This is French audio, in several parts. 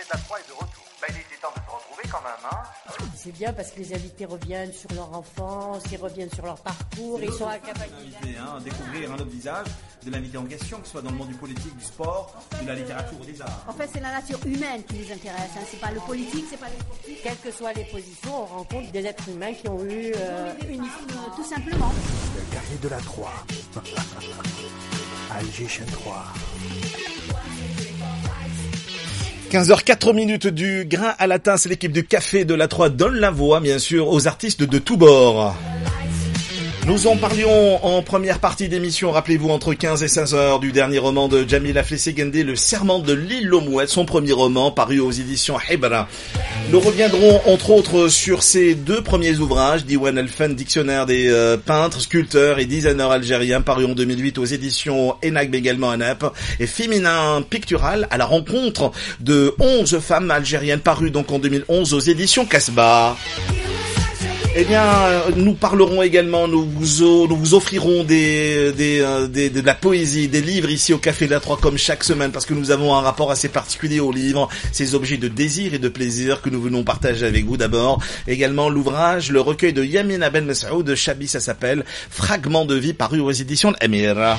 de la Troie est de retour. Il était temps de se retrouver quand même, hein. C'est bien parce que les invités reviennent sur leur enfance, ils reviennent sur leur parcours, ils sont capables de découvrir un autre visage de l'invité en question, que ce soit dans le monde du politique, du sport, de la littérature ou des arts. En fait, c'est la nature humaine qui nous intéresse, hein. C'est pas le politique, c'est pas les politiques. Quelles que soient les positions, on rencontre des êtres humains qui ont eu tout simplement. Le café de la Troie. Alger chaîne 3. 15h04 du grain à la tasse, c'est l'équipe du Café de la Troie donne la voix, bien sûr, aux artistes de tous bords. Nous en parlions en première partie d'émission, rappelez-vous, entre 15 et 16 heures, du dernier roman de Jamila Flességendé, Le Serment de l'île aux Mouettes, son premier roman paru aux éditions Hibra. Nous reviendrons entre autres sur ses deux premiers ouvrages, Diwan El-Fen, dictionnaire des peintres, sculpteurs et designers algériens, paru en 2008 aux éditions Enagb également à Naples, et Féminin pictural à la rencontre de 11 femmes algériennes, paru donc en 2011 aux éditions Casbah. Eh bien, nous parlerons également, nous vous offrirons de la poésie, des livres ici au Café de la Troie comme chaque semaine, parce que nous avons un rapport assez particulier aux livres, ces objets de désir et de plaisir que nous venons partager avec vous d'abord. Également l'ouvrage, le recueil de Yamina Ben Messoud de Chabi, ça s'appelle Fragments de vie, paru aux éditions de Amir.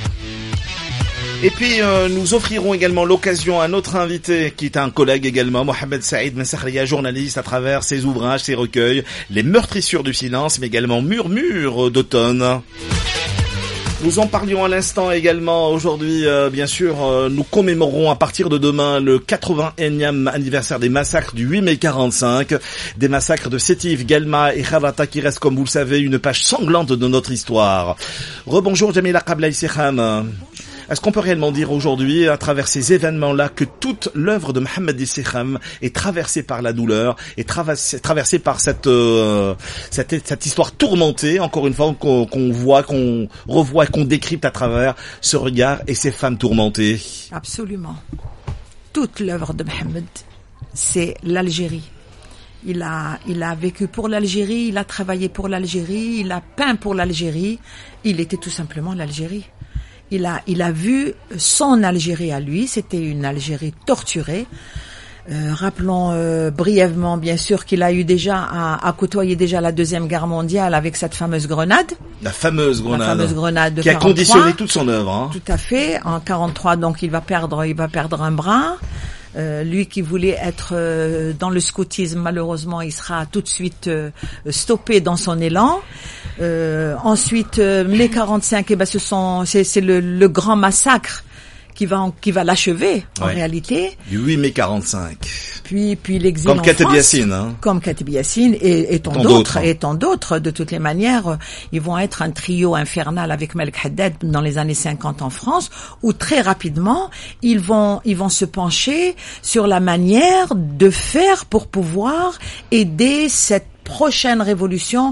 Et puis nous offrirons également l'occasion à notre invité, qui est un collègue également, Mohamed Saïd Messakhria, journaliste à travers ses ouvrages, ses recueils, Les meurtrissures du silence, mais également Murmures d'automne. Nous en parlions à l'instant également. Aujourd'hui, bien sûr, nous commémorons à partir de demain le 81e anniversaire des massacres du 8 mai 45, des massacres de Sétif, Galma et Kharata qui restent, comme vous le savez, une page sanglante de notre histoire. Rebonjour Jamila Qablaï Sekham. Est-ce qu'on peut réellement dire aujourd'hui, à travers ces événements-là, que toute l'œuvre de Mohamed Sekham est traversée par la douleur, est traversée par cette histoire tourmentée, encore une fois, qu'on voit, qu'on revoit, qu'on décrypte à travers ce regard et ces femmes tourmentées? Absolument. Toute l'œuvre de Mohamed, c'est l'Algérie. Il a vécu pour l'Algérie, il a travaillé pour l'Algérie, il a peint pour l'Algérie. Il était tout simplement l'Algérie. Il a vu son Algérie à lui, c'était une Algérie torturée. Rappelons brièvement, bien sûr, qu'il a eu déjà à côtoyer déjà la Deuxième Guerre mondiale avec cette fameuse grenade. La fameuse grenade de 43. Qui a conditionné toute son œuvre. Hein. Tout à fait. En 43, donc il va perdre un bras. Lui qui voulait être dans le scoutisme, malheureusement, il sera tout de suite stoppé dans son élan. Ensuite, mai 45, c'est le grand massacre qui va l'achever en réalité. Du 8 mai 45. Puis l'exil comme en Kateb France. Yassine, hein. Comme Kateb Yassine et tant d'autres. De toutes les manières, ils vont être un trio infernal avec Malek Haddad dans les années 50 en France, où très rapidement, ils vont se pencher sur la manière de faire pour pouvoir aider cette prochaine révolution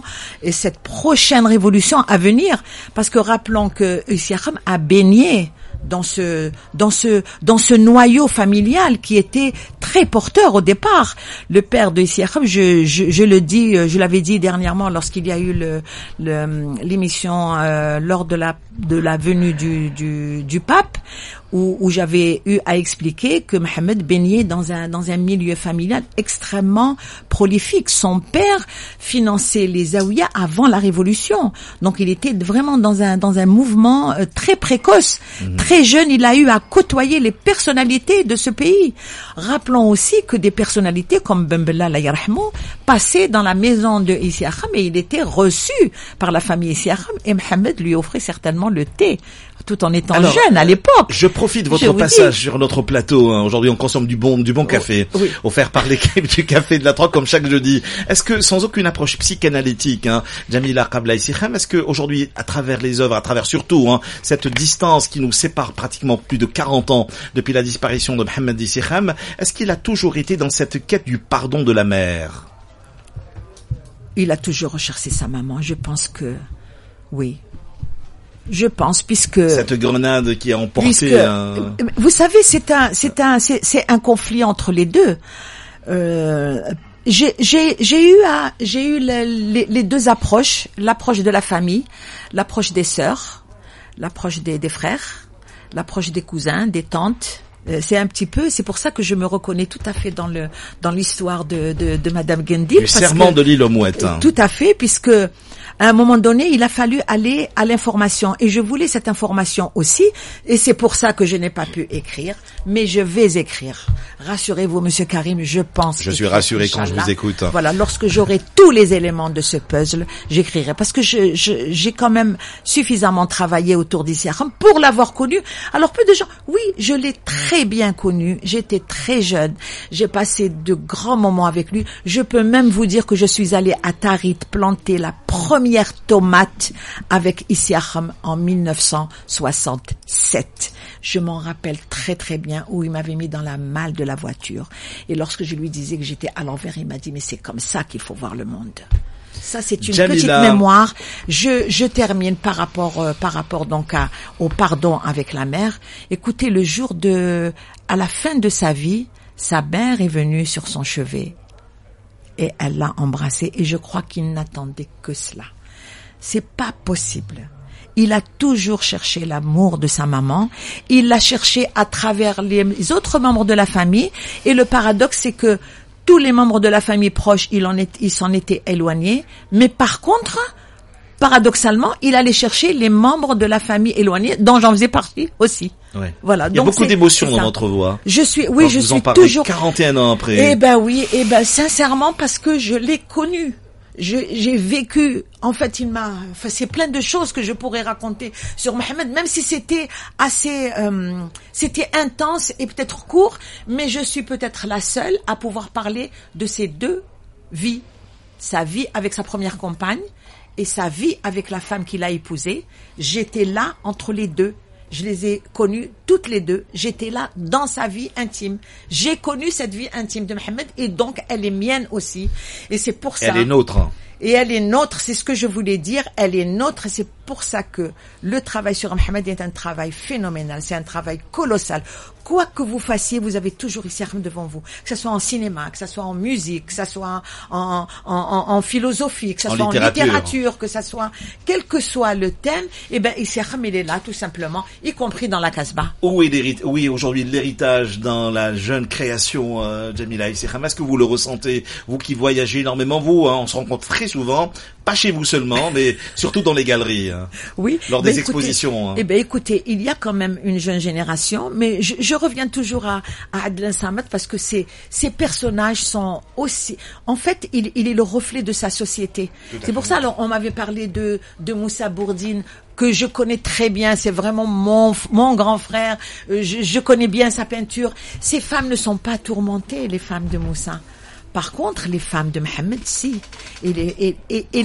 à venir, parce que rappelons que Sekham a baigné dans ce noyau familial qui était très porteur au départ. Le père de Sekham, je l'avais dit dernièrement lorsqu'il y a eu l'émission lors de la venue du pape, où j'avais eu à expliquer que Mohamed baignait dans un milieu familial extrêmement prolifique. Son père finançait les zaouïas avant la révolution. Donc il était vraiment dans un mouvement très précoce. Très jeune, il a eu à côtoyer les personnalités de ce pays. Rappelons aussi que des personnalités comme Ben Bella Allah yarhamou passaient dans la maison de Sekham et il était reçu par la famille Sekham et Mohamed lui offrait certainement le thé, tout en étant jeune à l'époque. Je profite de votre passage sur notre plateau. Hein. Aujourd'hui, on consomme du bon café, offert par l'équipe du Café de la Troie comme chaque jeudi. Est-ce que, sans aucune approche psychanalytique, Jamila Qablaï Sekham, est-ce que aujourd'hui, à travers les œuvres, à travers surtout cette distance qui nous sépare pratiquement plus de 40 ans depuis la disparition de Mohamed Sekham, est-ce qu'il a toujours été dans cette quête du pardon de la mère? Il a toujours recherché sa maman. Je pense que oui. Je pense, puisque cette grenade qui a emporté vous savez, c'est un conflit entre les deux. J'ai eu les deux approches, l'approche de la famille, l'approche des sœurs, l'approche des frères, l'approche des cousins, des tantes C'est pour ça que je me reconnais tout à fait dans l'histoire de Madame Gendil. Le serment de l'île aux mouettes. Tout à fait, puisque à un moment donné, il a fallu aller à l'information. Et je voulais cette information aussi. Et c'est pour ça que je n'ai pas pu écrire. Mais je vais écrire. Rassurez-vous, Monsieur Karim, je pense. Je suis rassuré quand je vous écoute. Voilà, lorsque j'aurai tous les éléments de ce puzzle, j'écrirai. Parce que j'ai quand même suffisamment travaillé autour d'Issi Haram pour l'avoir connu. Alors, peu de gens, oui, je l'ai très bien connu. J'étais très jeune. J'ai passé de grands moments avec lui. Je peux même vous dire que je suis allée à Tarit planter la première tomate avec Issi Haram en 1967. Je m'en rappelle très très bien, où il m'avait mis dans la malle de la voiture. Et lorsque je lui disais que j'étais à l'envers, il m'a dit, mais c'est comme ça qu'il faut voir le monde. Ça, c'est une petite mémoire. Je termine par rapport donc au pardon avec la mère. Écoutez, à la fin de sa vie, sa mère est venue sur son chevet. Et elle l'a embrassé, et je crois qu'il n'attendait que cela. C'est pas possible. Il a toujours cherché l'amour de sa maman. Il l'a cherché à travers les autres membres de la famille. Et le paradoxe, c'est que tous les membres de la famille proches, ils s'en étaient éloignés. Mais par contre, paradoxalement, il allait chercher les membres de la famille éloignés, dont j'en faisais partie aussi. Ouais. Voilà. Il y a beaucoup d'émotions dans votre voix. Je suis toujours 41 ans après. Sincèrement, parce que je l'ai connu. J'ai vécu, en fait, c'est plein de choses que je pourrais raconter sur Mohamed, même si c'était c'était intense et peut-être court, mais je suis peut-être la seule à pouvoir parler de ces deux vies. Sa vie avec sa première compagne et sa vie avec la femme qu'il a épousée. J'étais là entre les deux. Je les ai connues toutes les deux. J'étais là dans sa vie intime. J'ai connu cette vie intime de Mohamed, et donc elle est mienne aussi. Et c'est pour ça. Elle est nôtre. Et elle est nôtre, c'est ce que je voulais dire. Elle est nôtre, et c'est pour ça que le travail sur Mohamed est un travail phénoménal. C'est un travail colossal. Quoi que vous fassiez, vous avez toujours Issi Haram devant vous. Que ça soit en cinéma, que ça soit en musique, que ça soit en philosophie, que ça soit en littérature, que ça soit, quel que soit le thème, Issi Haram, il est là, tout simplement, y compris dans la Casbah. Oui, aujourd'hui, l'héritage dans la jeune création, Jamila Issi Haram. Est-ce que vous le ressentez? Vous qui voyagez énormément, on se rencontre très souvent, pas chez vous seulement, mais surtout dans les galeries. Oui. Lors des expositions. Écoutez, il y a quand même une jeune génération, mais je reviens toujours à Adlan Samad, parce que ces personnages sont aussi, en fait, il est le reflet de sa société. C'est pour ça, alors, on m'avait parlé de Moussa Bourdine, que je connais très bien, c'est vraiment mon grand frère, je connais bien sa peinture. Ces femmes ne sont pas tourmentées, les femmes de Moussa. Par contre, les femmes de Mohamed, si. Et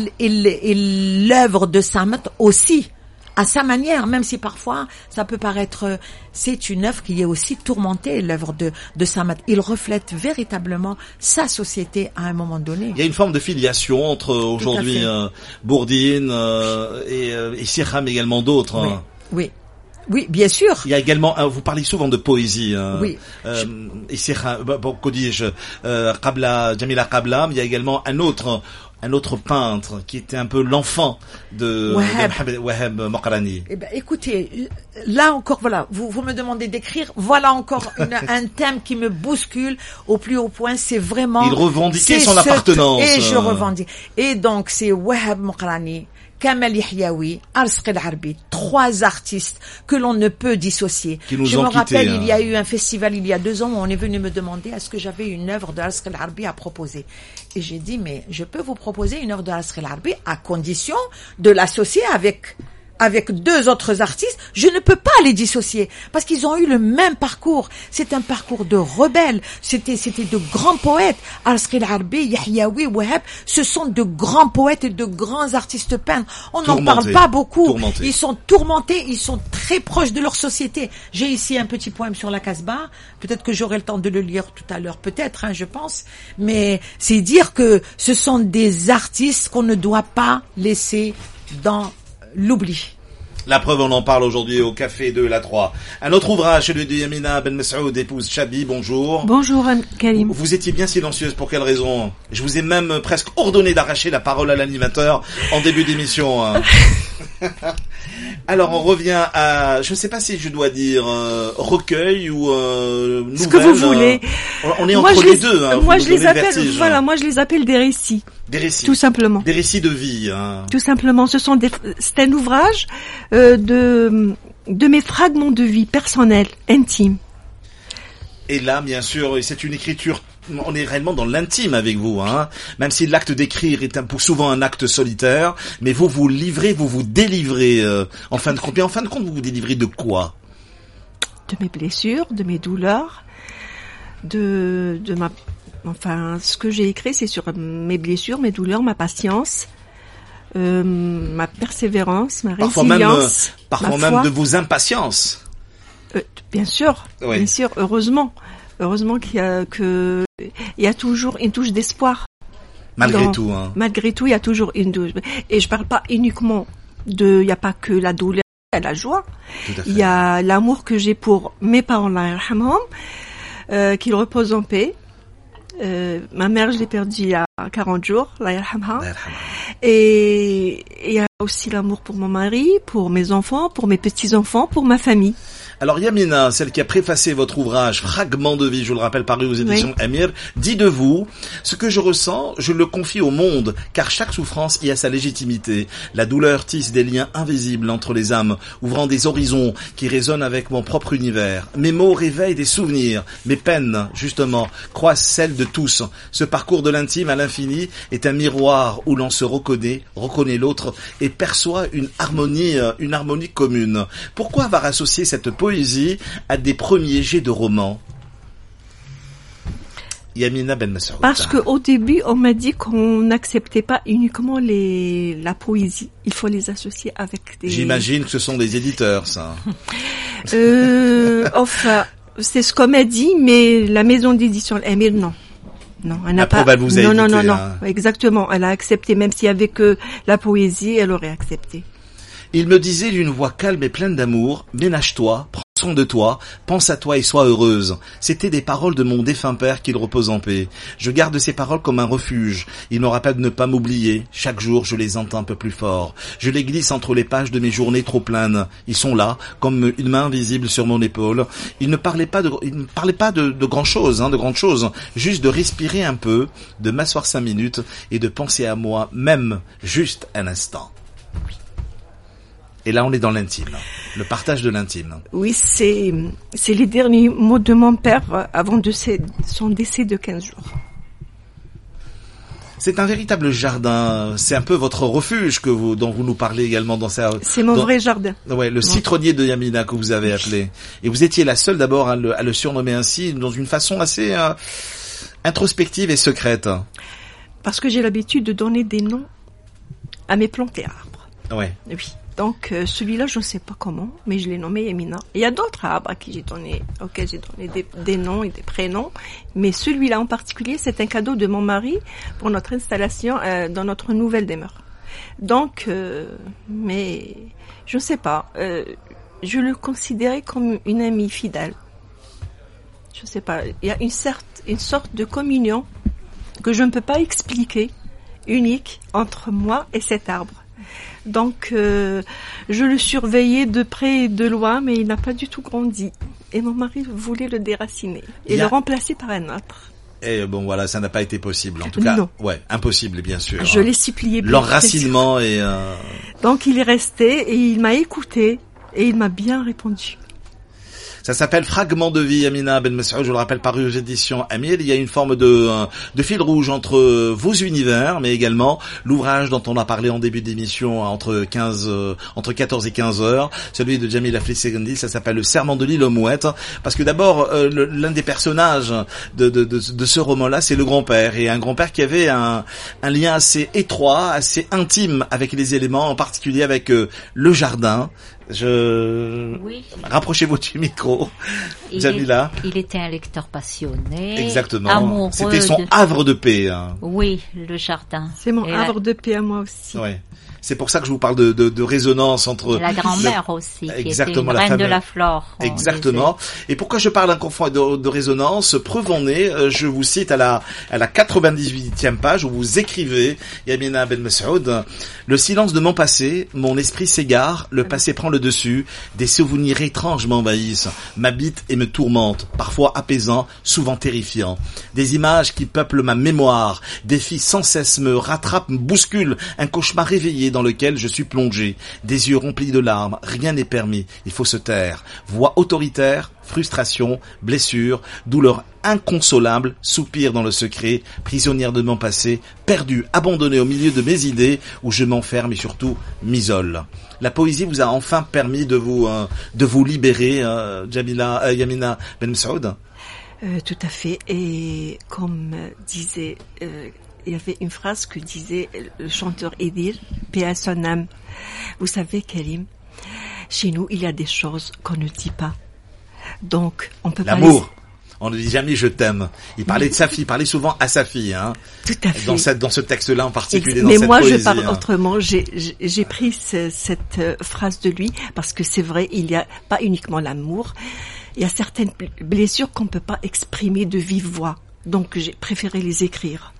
l'œuvre de Samad aussi, à sa manière, même si parfois ça peut paraître, c'est une œuvre qui est aussi tourmentée, l'œuvre de Samad. Il reflète véritablement sa société à un moment donné. Il y a une forme de filiation entre aujourd'hui Bourdine et Issi Haram, également d'autres. Oui. Oui. Oui, bien sûr. Il y a également, vous parlez souvent de poésie. Oui. Issi Haram, que dis-je, Jamila Qabla, mais il y a également un autre peintre qui était un peu l'enfant de Wahab Mokrani. Écoutez, là encore, voilà, vous me demandez d'écrire, voilà encore un thème qui me bouscule au plus haut point, c'est vraiment... Il revendiquait son appartenance. Et je revendique. Et donc, c'est Wahab Mokrani, Kamal Yahyaoui, Arsq El-Arbi, 3 artistes que l'on ne peut dissocier. Je me rappelle, il y a eu un festival il y a 2 ans où on est venu me demander est-ce que j'avais une œuvre de Arsq El-Arbi à proposer. Et j'ai dit, mais je peux vous proposer une œuvre de Arsq El-Arbi à condition de l'associer avec 2 autres artistes. Je ne peux pas les dissocier parce qu'ils ont eu le même parcours. C'est un parcours de rebelles. C'était de grands poètes. Arsq El-Arbi, Yahyaoui, Wahab, ce sont de grands poètes et de grands artistes peintres. On n'en parle pas beaucoup. Ils sont tourmentés, ils sont très proches de leur société. J'ai ici un petit poème sur la Casbah. Peut-être que j'aurai le temps de le lire tout à l'heure, peut-être, je pense. Mais c'est dire que ce sont des artistes qu'on ne doit pas laisser dans l'oubli. La preuve, on en parle aujourd'hui au Café de la 3. Un autre ouvrage, celui de Yamina Ben Messoud, épouse Chabi, bonjour. Bonjour Karim. Vous étiez bien silencieuse, pour quelle raison? Je vous ai même presque ordonné d'arracher la parole à l'animateur en début d'émission. Alors on revient à, je ne sais pas si je dois dire recueil ou nouvelle. Ce que vous voulez. On est entre les deux. Hein, moi je les appelle, voilà, moi je les appelle des récits. Des récits. Tout simplement. Des récits de vie. Hein. Tout simplement, c'est un ouvrage de mes fragments de vie personnels, intimes. Et là, bien sûr, c'est une écriture. On est réellement dans l'intime avec vous, hein. Même si l'acte d'écrire est souvent un acte solitaire, mais vous vous livrez, vous vous délivrez en fin de compte. Et en fin de compte, vous vous délivrez de quoi? De mes blessures, de mes douleurs, de ma. Enfin, ce que j'ai écrit, c'est sur mes blessures, mes douleurs, ma patience, ma persévérance, ma résilience, parfois même de vos impatiences. Bien sûr, oui. Bien sûr, heureusement qu'il y a toujours une touche d'espoir. Malgré tout, hein. Malgré tout, il y a toujours une touche. Et je parle pas uniquement il y a pas que la douleur et la joie. Il y a l'amour que j'ai pour mes parents, Allah yarhamhum, qu'ils reposent en paix. Ma mère, je l'ai perdue il y a 40 jours, Allah yarhamha. Et il y a aussi l'amour pour mon mari, pour mes enfants, pour mes petits-enfants, pour ma famille. Alors Yamina, celle qui a préfacé votre ouvrage Fragments de vie, je le rappelle, paru aux éditions Amir, dit de vous: ce que je ressens, je le confie au monde, car chaque souffrance y a sa légitimité. La douleur tisse des liens invisibles entre les âmes, ouvrant des horizons qui résonnent avec mon propre univers. Mes mots réveillent des souvenirs, mes peines, justement, croissent celles de tous. Ce parcours de l'intime à l'infini est un miroir où l'on se reconnaît l'autre et perçoit une harmonie commune. Pourquoi avoir associé cette poésie à des premiers jets de romans? Yamina Ben Mesroud. Parce qu'au début, on m'a dit qu'on n'acceptait pas uniquement la poésie. Il faut les associer avec des... J'imagine que ce sont des éditeurs, ça. Enfin, c'est ce qu'on m'a dit, mais la maison d'édition Amir, non. Non, elle n'a pas. Elle vous a non, édité, non, hein. Exactement. Elle a accepté, même s'il y avait que la poésie, elle aurait accepté. Il me disait d'une voix calme et pleine d'amour: ménage-toi, prends soin de toi, pense à toi et sois heureuse. C'étaient des paroles de mon défunt père, qu'il repose en paix. Je garde ces paroles comme un refuge. Il me rappelle de ne pas m'oublier. Chaque jour, je les entends un peu plus fort. Je les glisse entre les pages de mes journées trop pleines. Ils sont là, comme une main invisible sur mon épaule. Il ne parlait pas de grand chose, de grandes choses. Juste de respirer un peu, de m'asseoir 5 minutes et de penser à moi, même juste un instant. Et là, on est dans l'intime, le partage de l'intime. Oui, c'est les derniers mots de mon père avant son décès de 15 jours. C'est un véritable jardin. C'est un peu votre refuge dont vous nous parlez également dans ça. C'est mon vrai jardin. Ouais, le citronnier de Yamina que vous avez appelé. Et vous étiez la seule d'abord à le surnommer ainsi, dans une façon assez introspective et secrète. Parce que j'ai l'habitude de donner des noms à mes plantes et arbres. Ouais. Oui. Donc celui-là, je ne sais pas comment, mais je l'ai nommé Yamina. Il y a d'autres arbres auxquels j'ai donné des noms et des prénoms, mais celui-là en particulier, c'est un cadeau de mon mari pour notre installation dans notre nouvelle demeure. Donc, mais je ne sais pas, je le considérais comme une amie fidèle. Je ne sais pas, il y a une sorte de communion que je ne peux pas expliquer, unique entre moi et cet arbre. Donc, je le surveillais de près et de loin, mais il n'a pas du tout grandi. Et mon mari voulait le déraciner et le remplacer par un autre. Et bon, voilà, ça n'a pas été possible. En tout cas, non. Ouais, impossible, bien sûr. Je l'ai supplié. L'enracinement et... Donc, il est resté et il m'a écouté et il m'a bien répondu. Ça s'appelle Fragments de vie, Yamina Ben Mesroud, je le rappelle, paru aux éditions Amir. Il y a une forme de fil rouge entre vos univers, mais également l'ouvrage dont on a parlé en début d'émission entre 14 et 15 heures, celui de Jamil Afli-Segundi. Ça s'appelle Le Serment de l'île aux mouettes, parce que d'abord, l'un des personnages de ce roman-là, c'est le grand-père, et un grand-père qui avait un lien assez étroit, assez intime avec les éléments, en particulier avec le jardin. Oui. Rapprochez-vous du micro, Jamila. Il était un lecteur passionné. Exactement. Amoureux. C'était son havre de paix. Hein. Oui, le jardin. C'est mon havre de paix à moi aussi. Ouais. C'est pour ça que je vous parle de résonance entre... La grand-mère aussi, qui exactement, était une reine de la flore. Exactement. Et pourquoi je parle d'un confort de résonance? Preuve en est, je vous cite à la 98e page où vous écrivez, Yamina Ben Mesroud: le silence de mon passé, mon esprit s'égare, le passé prend le tombe dessus, des souvenirs étranges m'envahissent, m'habitent et me tourmentent, parfois apaisants, souvent terrifiants. Des images qui peuplent ma mémoire, défis sans cesse me rattrapent, me bousculent, un cauchemar réveillé dans lequel je suis plongé, des yeux remplis de larmes, rien n'est permis, il faut se taire. Voix autoritaire, frustration, blessure, douleur inconsolable, soupir dans le secret, prisonnière de mon passé, perdu, abandonné au milieu de mes idées, où je m'enferme et surtout m'isole. La poésie vous a enfin permis de vous libérer, Yamina Ben Messaoud? Tout à fait. Et comme disait, il y avait une phrase que disait le chanteur Edir, paix à son âme. Vous savez, Karim, chez nous, il y a des choses qu'on ne dit pas. Donc, on peut pas... L'amour. On ne dit jamais je t'aime. Il parlait de sa fille, il parlait souvent à sa fille, hein. Tout à fait. Dans ce texte-là en particulier, Mais dans cette moi, poésie. Je parle autrement. J'ai pris cette phrase de lui parce que c'est vrai, il y a pas uniquement l'amour. Il y a certaines blessures qu'on peut pas exprimer de vive voix. Donc, j'ai préféré les écrire.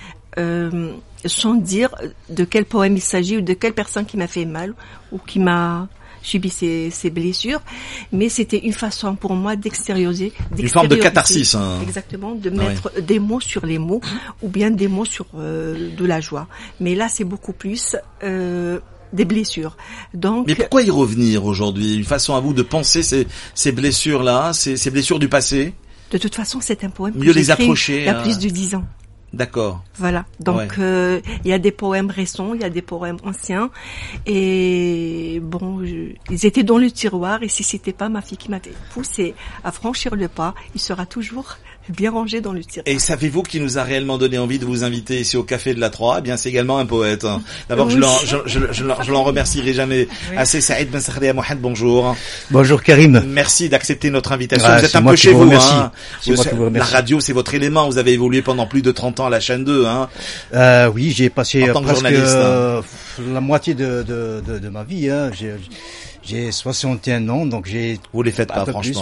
Sans dire de quel poème il s'agit ou de quelle personne qui m'a fait mal ou qui m'a subi ces blessures, mais c'était une façon pour moi d'extérioriser. Une forme de catharsis. Hein. Exactement, de mettre des mots sur les mots ou bien des mots sur de la joie. Mais là, c'est beaucoup plus des blessures. Donc, mais pourquoi y revenir aujourd'hui? Une façon à vous de penser ces blessures-là, ces blessures du passé? De toute façon, c'est un poème mieux que les j'ai écrit approcher. Il y a plus de 10 ans. D'accord. Voilà. Donc, il y a des poèmes récents, il y a des poèmes anciens. Et bon, ils étaient dans le tiroir. Et si c'était pas ma fille qui m'avait poussé à franchir le pas, il sera toujours bien rangé dans le tiroir. Et savez-vous qui nous a réellement donné envie de vous inviter ici au Café de la Troie? Eh bien, c'est également un poète. D'abord, oui. je l'en remercierai jamais assez. Saïd Ben Sakhria Mohamed, bonjour. Bonjour Karim. Merci d'accepter notre invitation. Ah, vous êtes un peu chez vous, hein. La radio, c'est votre élément. Vous avez évolué pendant plus de 30 ans à la chaîne 2, hein. Oui, j'ai passé presque la moitié de ma vie, hein. J'ai 61 ans, donc j'ai... Vous les faites pas, Plus, franchement.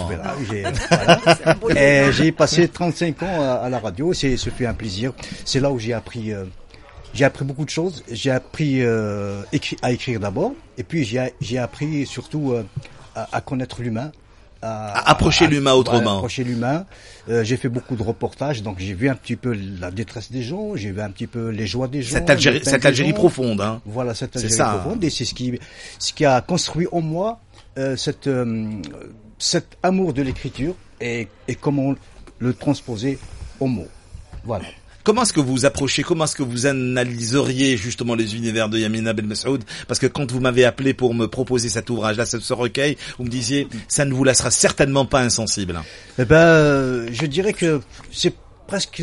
voilà. Et j'ai passé 35 ans à la radio, ce fut un plaisir. C'est là où j'ai appris beaucoup de choses. J'ai appris à écrire d'abord, et puis j'ai appris surtout à connaître l'humain. À approcher l'humain autrement. Approcher l'humain. J'ai fait beaucoup de reportages, donc j'ai vu un petit peu la détresse des gens, j'ai vu un petit peu les joies des gens. Cette Algérie profonde, hein. Voilà, cette Algérie profonde, et c'est ce qui a construit en moi cet amour de l'écriture et comment le transposer aux mots. Voilà. Comment est-ce que vous approchez, comment est-ce que vous analyseriez justement les univers de Yamina Ben Messaoud? Parce que quand vous m'avez appelé pour me proposer cet ouvrage-là, ce recueil, vous me disiez, ça ne vous laissera certainement pas insensible. Eh ben, je dirais que c'est presque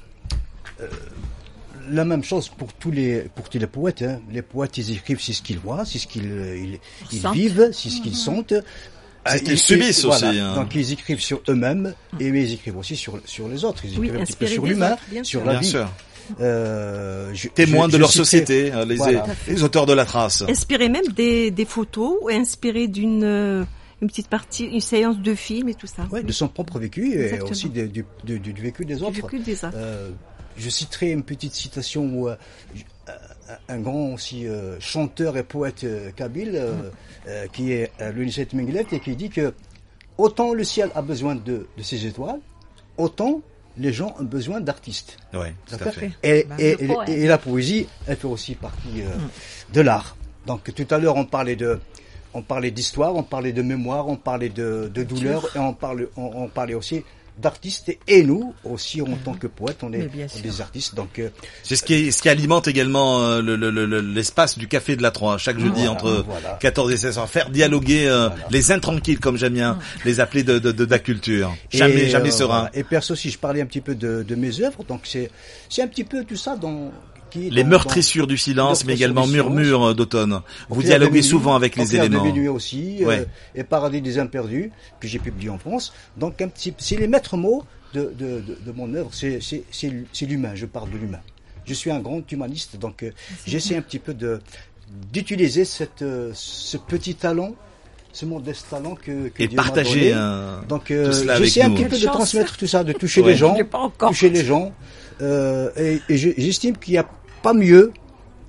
la même chose pour tous les poètes, hein. Les poètes, ils écrivent c'est ce qu'ils voient, c'est ce qu'ils vivent, c'est ce qu'ils sentent. C'est qu'ils subissent aussi. Hein. Donc ils écrivent sur eux-mêmes et ils écrivent aussi sur les autres. Ils écrivent un petit peu sur l'humain, sur la vie. Témoins de leur société, les auteurs de la trace. Inspirés même des photos, ou inspirés d'une petite partie, une séance de film et tout ça. Ouais, de son propre vécu et aussi du vécu des autres. Je citerai une petite citation où un grand aussi chanteur et poète kabyle qui est Lounisset Menglet, et qui dit que autant le ciel a besoin de ses étoiles, autant les gens ont besoin d'artistes. Oui, tout à fait. Et la poésie, elle fait aussi partie de l'art. Donc tout à l'heure on parlait d'histoire, on parlait de mémoire, on parlait de douleur, et on parlait aussi d'artistes, et nous aussi en tant que poètes on est des artistes. Donc c'est ce qui alimente également l'espace du Café de la Troie chaque jeudi entre 14 et 16 heures, faire dialoguer les intranquilles, comme j'aime bien les appeler, de la culture. Jamais serein. Et perso aussi, je parlais un petit peu de mes œuvres, donc c'est un petit peu tout ça les meurtrissures du silence, mais également Murmures d'automne. Vous dialoguez souvent avec les éléments. De Minuit aussi, et Paradis des Imperdus, que j'ai publié en France. Donc c'est les maîtres mots de mon œuvre, c'est l'humain, je parle de l'humain. Je suis un grand humaniste, donc j'essaie un petit peu d'utiliser ce petit talent, ce modeste talent que et Dieu partager m'a donné. Donc j'essaie un petit peu de transmettre tout ça, de toucher les gens, et j'estime qu'il n'y a pas mieux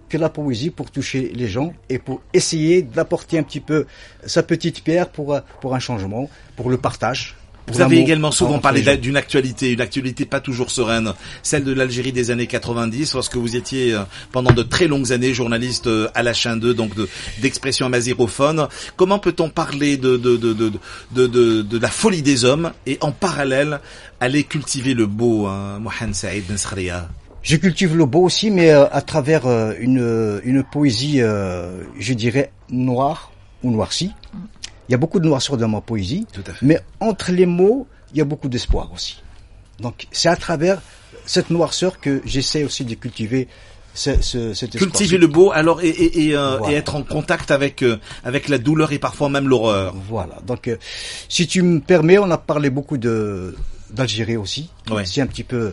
que la poésie pour toucher les gens et pour essayer d'apporter un petit peu sa petite pierre pour un changement, pour le partage. Vous avez également souvent parlé d'une actualité, une actualité pas toujours sereine, celle de l'Algérie des années 90, lorsque vous étiez pendant de très longues années journaliste à la chaîne 2, donc d'expression amazirophone. Comment peut-on parler de la folie des hommes et en parallèle aller cultiver le beau, Mohamed Saïd Ben Skhria? Je cultive le beau aussi, mais à travers une poésie, je dirais, noire ou noircie. Il y a beaucoup de noirceur dans ma poésie, mais entre les mots, il y a beaucoup d'espoir aussi. Donc, c'est à travers cette noirceur que j'essaie aussi de cultiver cet espoir. Cultiver le beau, alors, et être en contact avec la douleur et parfois même l'horreur. Voilà. Donc, si tu me permets, on a parlé beaucoup d'Algérie aussi. Ouais. C'est un petit peu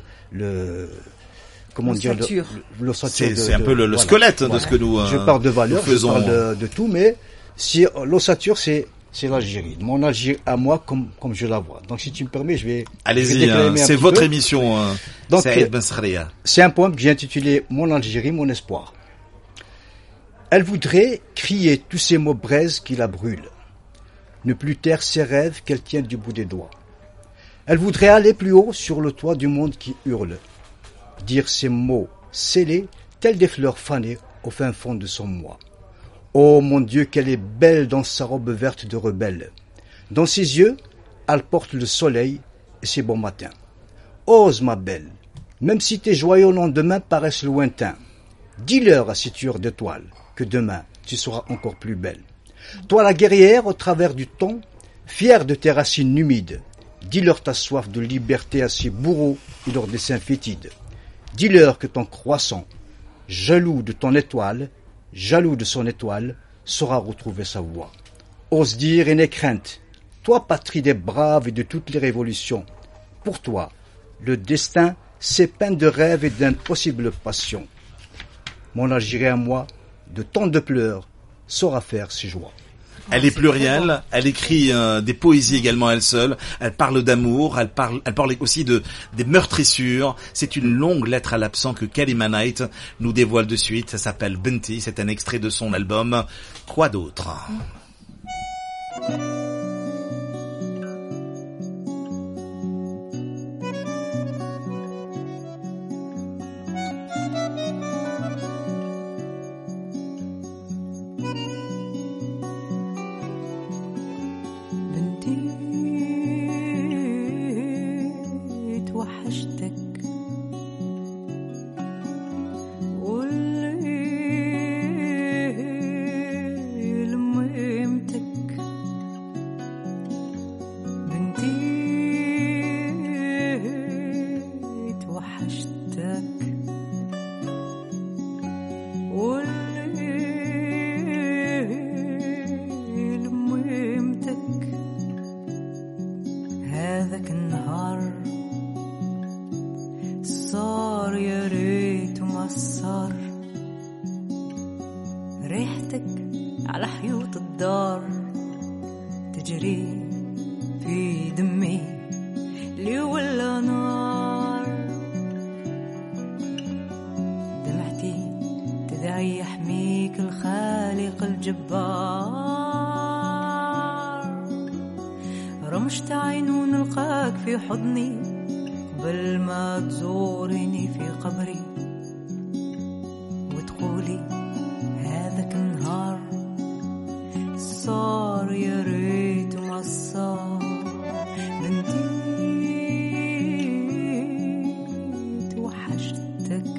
l'ossature. C'est un peu le squelette de ce que nous faisons. Je parle de valeur, je parle de tout, mais si l'ossature, c'est l'Algérie. Mon Algérie à moi, comme je la vois. Donc, si tu me permets, je vais... Allez-y, c'est votre émission, Saïd Ben Skhria. C'est un poème que j'ai intitulé « Mon Algérie, mon espoir ». Elle voudrait crier tous ces mots braises qui la brûlent, ne plus taire ses rêves qu'elle tient du bout des doigts. Elle voudrait aller plus haut sur le toit du monde qui hurle, dire ces mots scellés, tels des fleurs fanées au fin fond de son moi. Oh mon Dieu, qu'elle est belle dans sa robe verte de rebelle. Dans ses yeux, elle porte le soleil et ses bons matins. Ose ma belle, même si tes joyeux lendemains paraissent lointains. Dis-leur à ces tueurs d'étoiles que demain tu seras encore plus belle. Toi la guerrière au travers du temps, fière de tes racines humides, dis-leur ta soif de liberté à ces bourreaux et leurs desseins fétides. Dis-leur que ton croissant, jaloux de ton étoile, jaloux de son étoile, saura retrouver sa voie. Ose dire et n'aie crainte, toi patrie des braves et de toutes les révolutions. Pour toi, le destin s'épeint de rêves et d'impossibles passions. Mon Algérie à moi, de tant de pleurs, saura faire ses joies. Elle est plurielle, elle écrit des poésies également elle seule, elle parle d'amour, elle parle aussi des meurtrissures. C'est une longue lettre à l'absent que Kalima Knight nous dévoile de suite. Ça s'appelle Benti, c'est un extrait de son album Quoi d'autre? رمشت عينون نلقاك في حضني قبل ما تزورني في قبري وتقولي هذاك النهار صار يا ريت ما صار بنتي توحشتك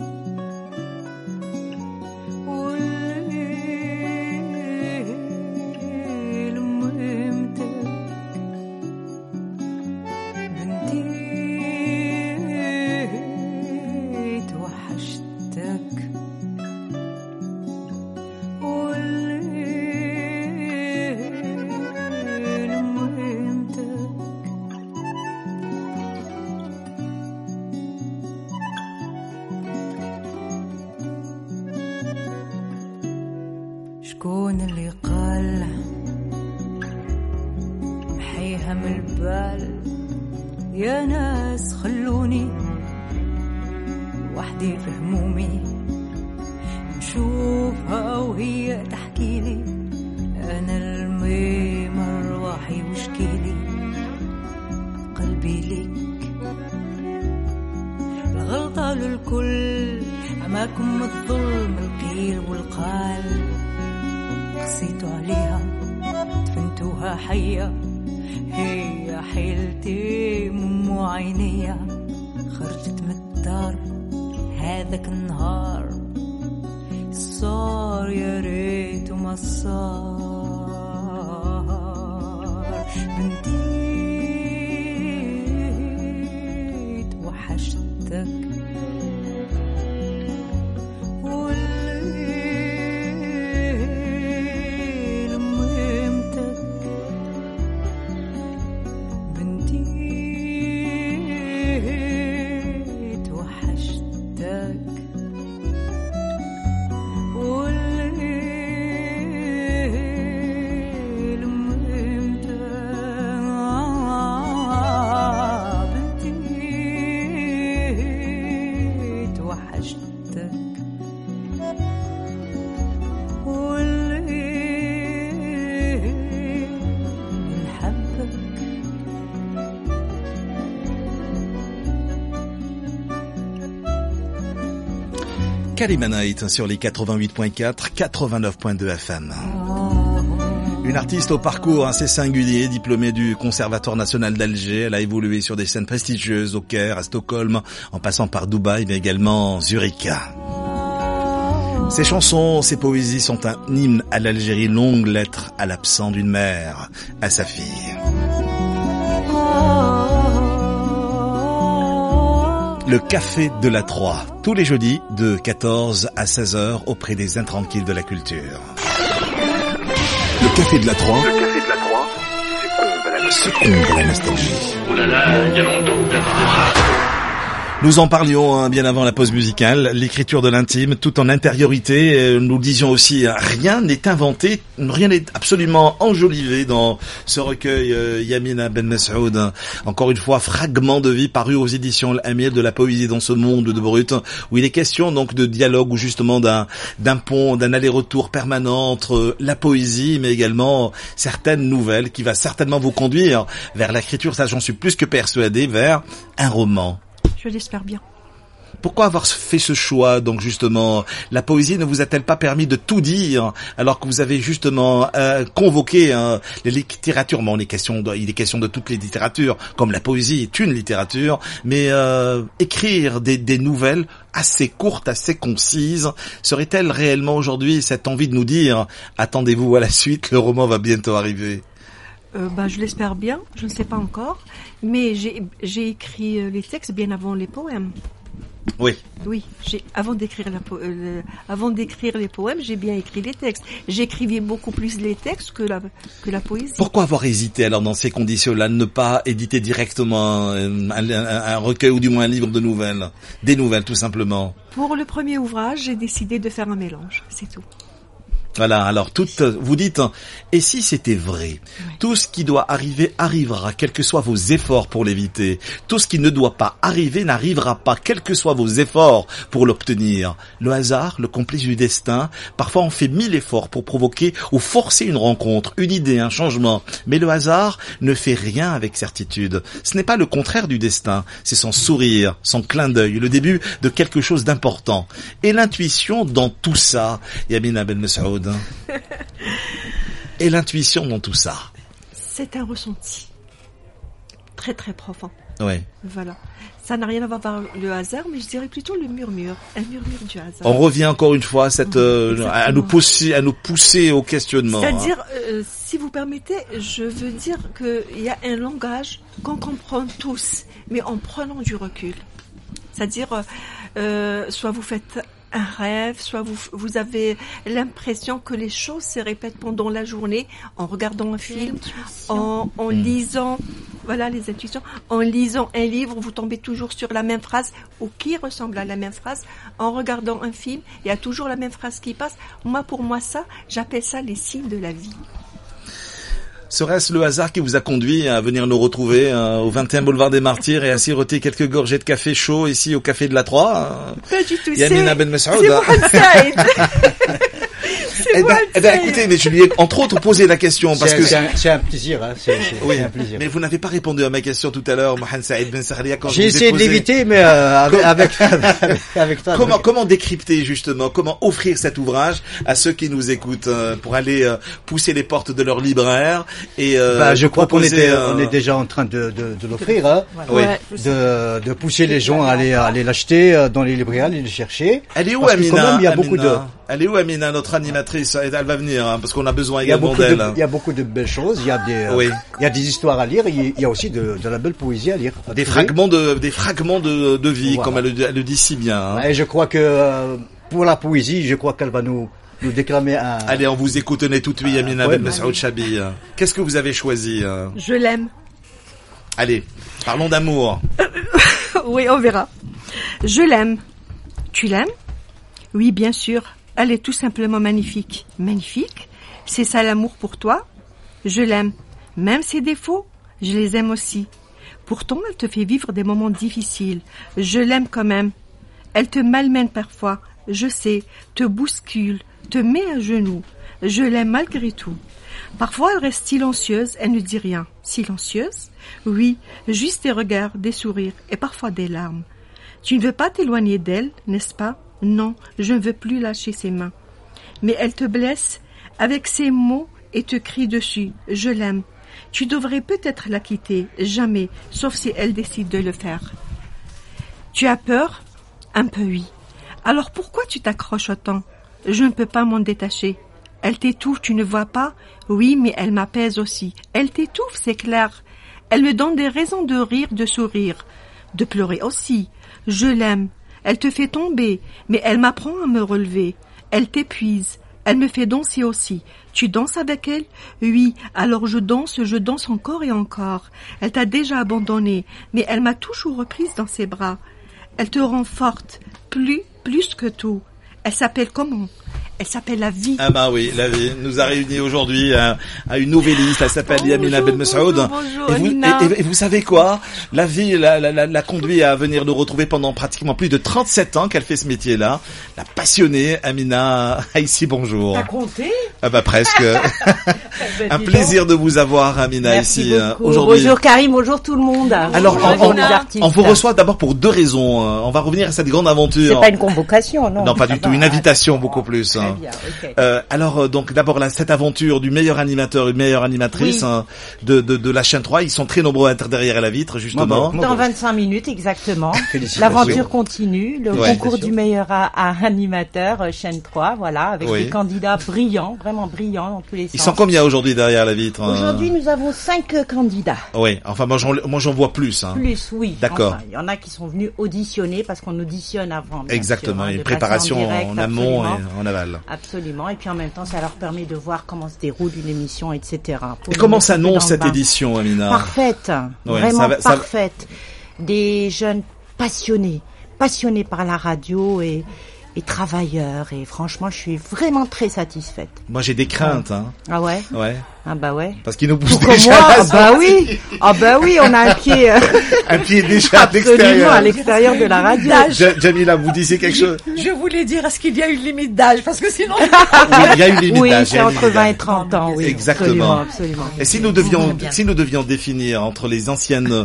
شكون اللي قال محيها من البال يا ناس خلوني وحدي في همومي قالوا الكل عماكم الظلم القيل والقال قسيتوا عليها دفنتوها حية هي حيلتي مو عينيا خرجت من الدار هذاك النهار صار يا ريت وما صار بنتي توحشتك والليل مهمتك بنتي توحشتك والليل مهمتك بنتي توحشتك والليل نحبك Kalima Night sur les 88.4, 89.2 FM. Une artiste au parcours assez singulier, diplômée du Conservatoire national d'Alger. Elle a évolué sur des scènes prestigieuses au Caire, à Stockholm, en passant par Dubaï, mais également Zurich. Ses chansons, ses poésies sont un hymne à l'Algérie, longue lettre à l'absent d'une mère, à sa fille. Le Café de la Troie, tous les jeudis de 14 à 16h auprès des intranquilles de la culture. Le Café de la Troie, succombe à la nostalgie. Oh là là, il y a longtemps. Nous en parlions bien avant la pause musicale, l'écriture de l'intime, tout en intériorité. Nous disions aussi, rien n'est inventé, rien n'est absolument enjolivé dans ce recueil Yamina Ben Messoud. Encore une fois, fragment de vie paru aux éditions L'Amir de la poésie dans ce monde de brut, où il est question donc de dialogue, ou justement d'un pont, d'un aller-retour permanent entre la poésie, mais également certaines nouvelles qui va certainement vous conduire vers l'écriture, ça j'en suis plus que persuadé, vers un roman. Je l'espère bien. Pourquoi avoir fait ce choix? Donc justement, la poésie ne vous a-t-elle pas permis de tout dire, alors que vous avez justement convoqué les littératures? Bon, il est question de toutes les littératures, comme la poésie est une littérature, mais écrire des nouvelles assez courtes, assez concises, serait-elle réellement aujourd'hui cette envie de nous dire attendez-vous à la suite, le roman va bientôt arriver? Je l'espère bien, je ne sais pas encore, mais j'ai écrit les textes bien avant les poèmes. Oui. Oui, avant d'écrire les poèmes, j'ai bien écrit les textes. J'écrivais beaucoup plus les textes que la poésie. Pourquoi avoir hésité alors dans ces conditions-là, ne pas éditer directement un recueil ou du moins un livre de nouvelles, des nouvelles tout simplement? Pour le premier ouvrage, j'ai décidé de faire un mélange, c'est tout. Voilà, alors vous dites, et si c'était vrai, oui. Tout ce qui doit arriver arrivera, quels que soient vos efforts pour l'éviter. Tout ce qui ne doit pas arriver n'arrivera pas, quels que soient vos efforts pour l'obtenir. Le hasard, le complice du destin, parfois on fait 1000 efforts pour provoquer ou forcer une rencontre, une idée, un changement. Mais le hasard ne fait rien avec certitude. Ce n'est pas le contraire du destin, c'est son sourire, son clin d'œil, le début de quelque chose d'important. Et l'intuition dans tout ça, Yamina Ben Messoud. Et l'intuition dans tout ça? C'est un ressenti très très profond. Oui. Voilà. Ça n'a rien à voir avec le hasard, mais je dirais plutôt le murmure, un murmure du hasard. On revient encore une fois à nous pousser au questionnement. C'est-à-dire, si vous permettez, je veux dire qu'il y a un langage qu'on comprend tous, mais en prenant du recul. C'est-à-dire, soit vous faites un rêve, soit vous avez l'impression que les choses se répètent pendant la journée en regardant un film, en lisant, voilà les intuitions, en lisant un livre, vous tombez toujours sur la même phrase ou qui ressemble à la même phrase. En regardant un film, il y a toujours la même phrase qui passe. Pour moi, j'appelle ça les signes de la vie. Serait-ce le hasard qui vous a conduit à venir nous retrouver au 21 boulevard des Martyrs et à siroter quelques gorgées de café chaud ici au Café de la Troie? Pas du tout. Yamina Ben Messoud. C'est Mohamed Saïd. Écoutez, mais je lui ai entre autres posé la question parce que c'est un plaisir, hein. C'est un plaisir. Mais vous n'avez pas répondu à ma question tout à l'heure, Mohamed Saïd Ben Sahria, quand j'ai essayé de l'éviter, mais avec toi. Comment décrypter justement, comment offrir cet ouvrage à ceux qui nous écoutent pour aller pousser les portes de leur libraire et je crois qu'on est déjà en train de l'offrir, hein. Voilà. Oui. De pousser les gens à aller l'acheter dans les librairies, aller le chercher. Elle est où, Amina? Elle est où, Amina, notre animatrice? Elle va venir, hein, parce qu'on a besoin également d'elle. Il y a beaucoup de belles choses. Il y a des histoires à lire. Il y a aussi de la belle poésie à lire. Des fragments de vie, voilà. Comme elle le dit si bien. Hein. Et je crois que pour la poésie, je crois qu'elle va nous déclamer un... Allez, on vous écoute, on est tout de suite, Amina Ben Messoud Chabi. Qu'est-ce que vous avez choisi? Je l'aime. Allez, parlons d'amour. Oui, on verra. Je l'aime. Tu l'aimes? Oui, bien sûr. Elle est tout simplement magnifique. Magnifique? C'est ça l'amour pour toi? Je l'aime. Même ses défauts, je les aime aussi. Pourtant, elle te fait vivre des moments difficiles. Je l'aime quand même. Elle te malmène parfois. Je sais, te bouscule, te met à genoux. Je l'aime malgré tout. Parfois, elle reste silencieuse, elle ne dit rien. Silencieuse? Oui, juste des regards, des sourires et parfois des larmes. Tu ne veux pas t'éloigner d'elle, n'est-ce pas? Non, je ne veux plus lâcher ses mains. Mais elle te blesse avec ses mots et te crie dessus. Je l'aime. Tu devrais peut-être la quitter, jamais, sauf si elle décide de le faire. Tu as peur? Un peu oui. Alors pourquoi tu t'accroches autant? Je ne peux pas m'en détacher. Elle t'étouffe, tu ne vois pas? Oui, mais elle m'apaise aussi. Elle t'étouffe, c'est clair. Elle me donne des raisons de rire, de sourire, de pleurer aussi. Je l'aime. Elle te fait tomber, mais elle m'apprend à me relever. Elle t'épuise. Elle me fait danser aussi. Tu danses avec elle? Oui, alors je danse encore et encore. Elle t'a déjà abandonnée, mais elle m'a toujours reprise dans ses bras. Elle te rend forte, plus que tout. Elle s'appelle comment? Elle s'appelle la vie. Ah bah oui, la vie nous a réunis aujourd'hui à une nouvelliste. Elle s'appelle Yamina Ben Messoud. Et vous savez quoi? La vie l'a conduit à venir nous retrouver pendant pratiquement plus de 37 ans qu'elle fait ce métier-là. La passionnée Amina Haïssi, bonjour. T'as compté? Ah bah presque. Un plaisir de vous avoir, Amina, ici aujourd'hui. Bonjour Karim, bonjour tout le monde. Alors on vous reçoit d'abord pour deux raisons. On va revenir à cette grande aventure. C'est pas une convocation, non? Non, pas du tout. Une invitation beaucoup plus. Bien, okay. Alors donc d'abord cette aventure du meilleur animateur, une meilleure animatrice de la chaîne 3, ils sont très nombreux à être derrière la vitre justement. Dans 25 minutes exactement. L'aventure continue, le concours du meilleur animateur chaîne 3, voilà, avec des candidats brillants, vraiment brillants dans tous les sens. Ils sont combien aujourd'hui derrière la vitre? Aujourd'hui, nous avons 5 candidats. Oui, enfin moi j'en vois plus. Hein. Plus, oui. D'accord. Enfin, il y en a qui sont venus auditionner parce qu'on auditionne avant. Exactement, une préparation en amont et en aval. Absolument, et puis en même temps, ça leur permet de voir comment se déroule une émission, etc. Et comment s'annonce cette édition, Amina? Parfaite, vraiment parfaite. Des jeunes passionnés par la radio et travailleurs, et franchement, je suis vraiment très satisfaite. Moi, j'ai des craintes. Hein. Ah ouais? Ouais. Ah bah ouais. Parce qu'ils nous poussent tout déjà. Ah bah oui, on a un pied. Un pied déjà à l'extérieur. Absolument, à l'extérieur de la radio. Jamila, vous disiez quelque chose? Je voulais dire, est-ce qu'il y a une limite d'âge? Parce que sinon... Oui, il y a une limite d'âge. Oui, c'est entre 20 et 30 ans, oui. Exactement. Absolument. Et si nous devions définir entre les anciennes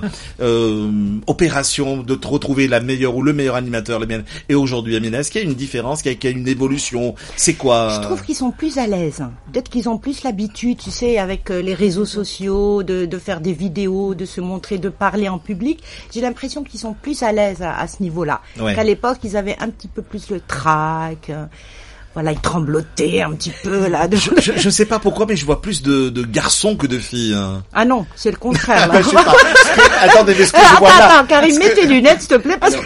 opérations de retrouver la meilleure ou le meilleur animateur, et aujourd'hui, Amina, est-ce qu'il y a une différence, qu'il y a une évolution? C'est quoi? Je trouve qu'ils sont plus à l'aise. Peut-être qu'ils ont plus l'habitude, tu sais, avec les réseaux sociaux, de faire des vidéos, de se montrer, de parler en public. J'ai l'impression qu'ils sont plus à l'aise à ce niveau-là. Ouais. Qu'à l'époque, ils avaient un petit peu plus le trac. Voilà, ils tremblotaient un petit peu là. Je sais pas pourquoi, mais je vois plus de garçons que de filles. Ah non, c'est le contraire. Là. Je sais pas. Attendez, mais ce que je vois là... Attends, Karim, mets tes lunettes, s'il te plaît, parce que...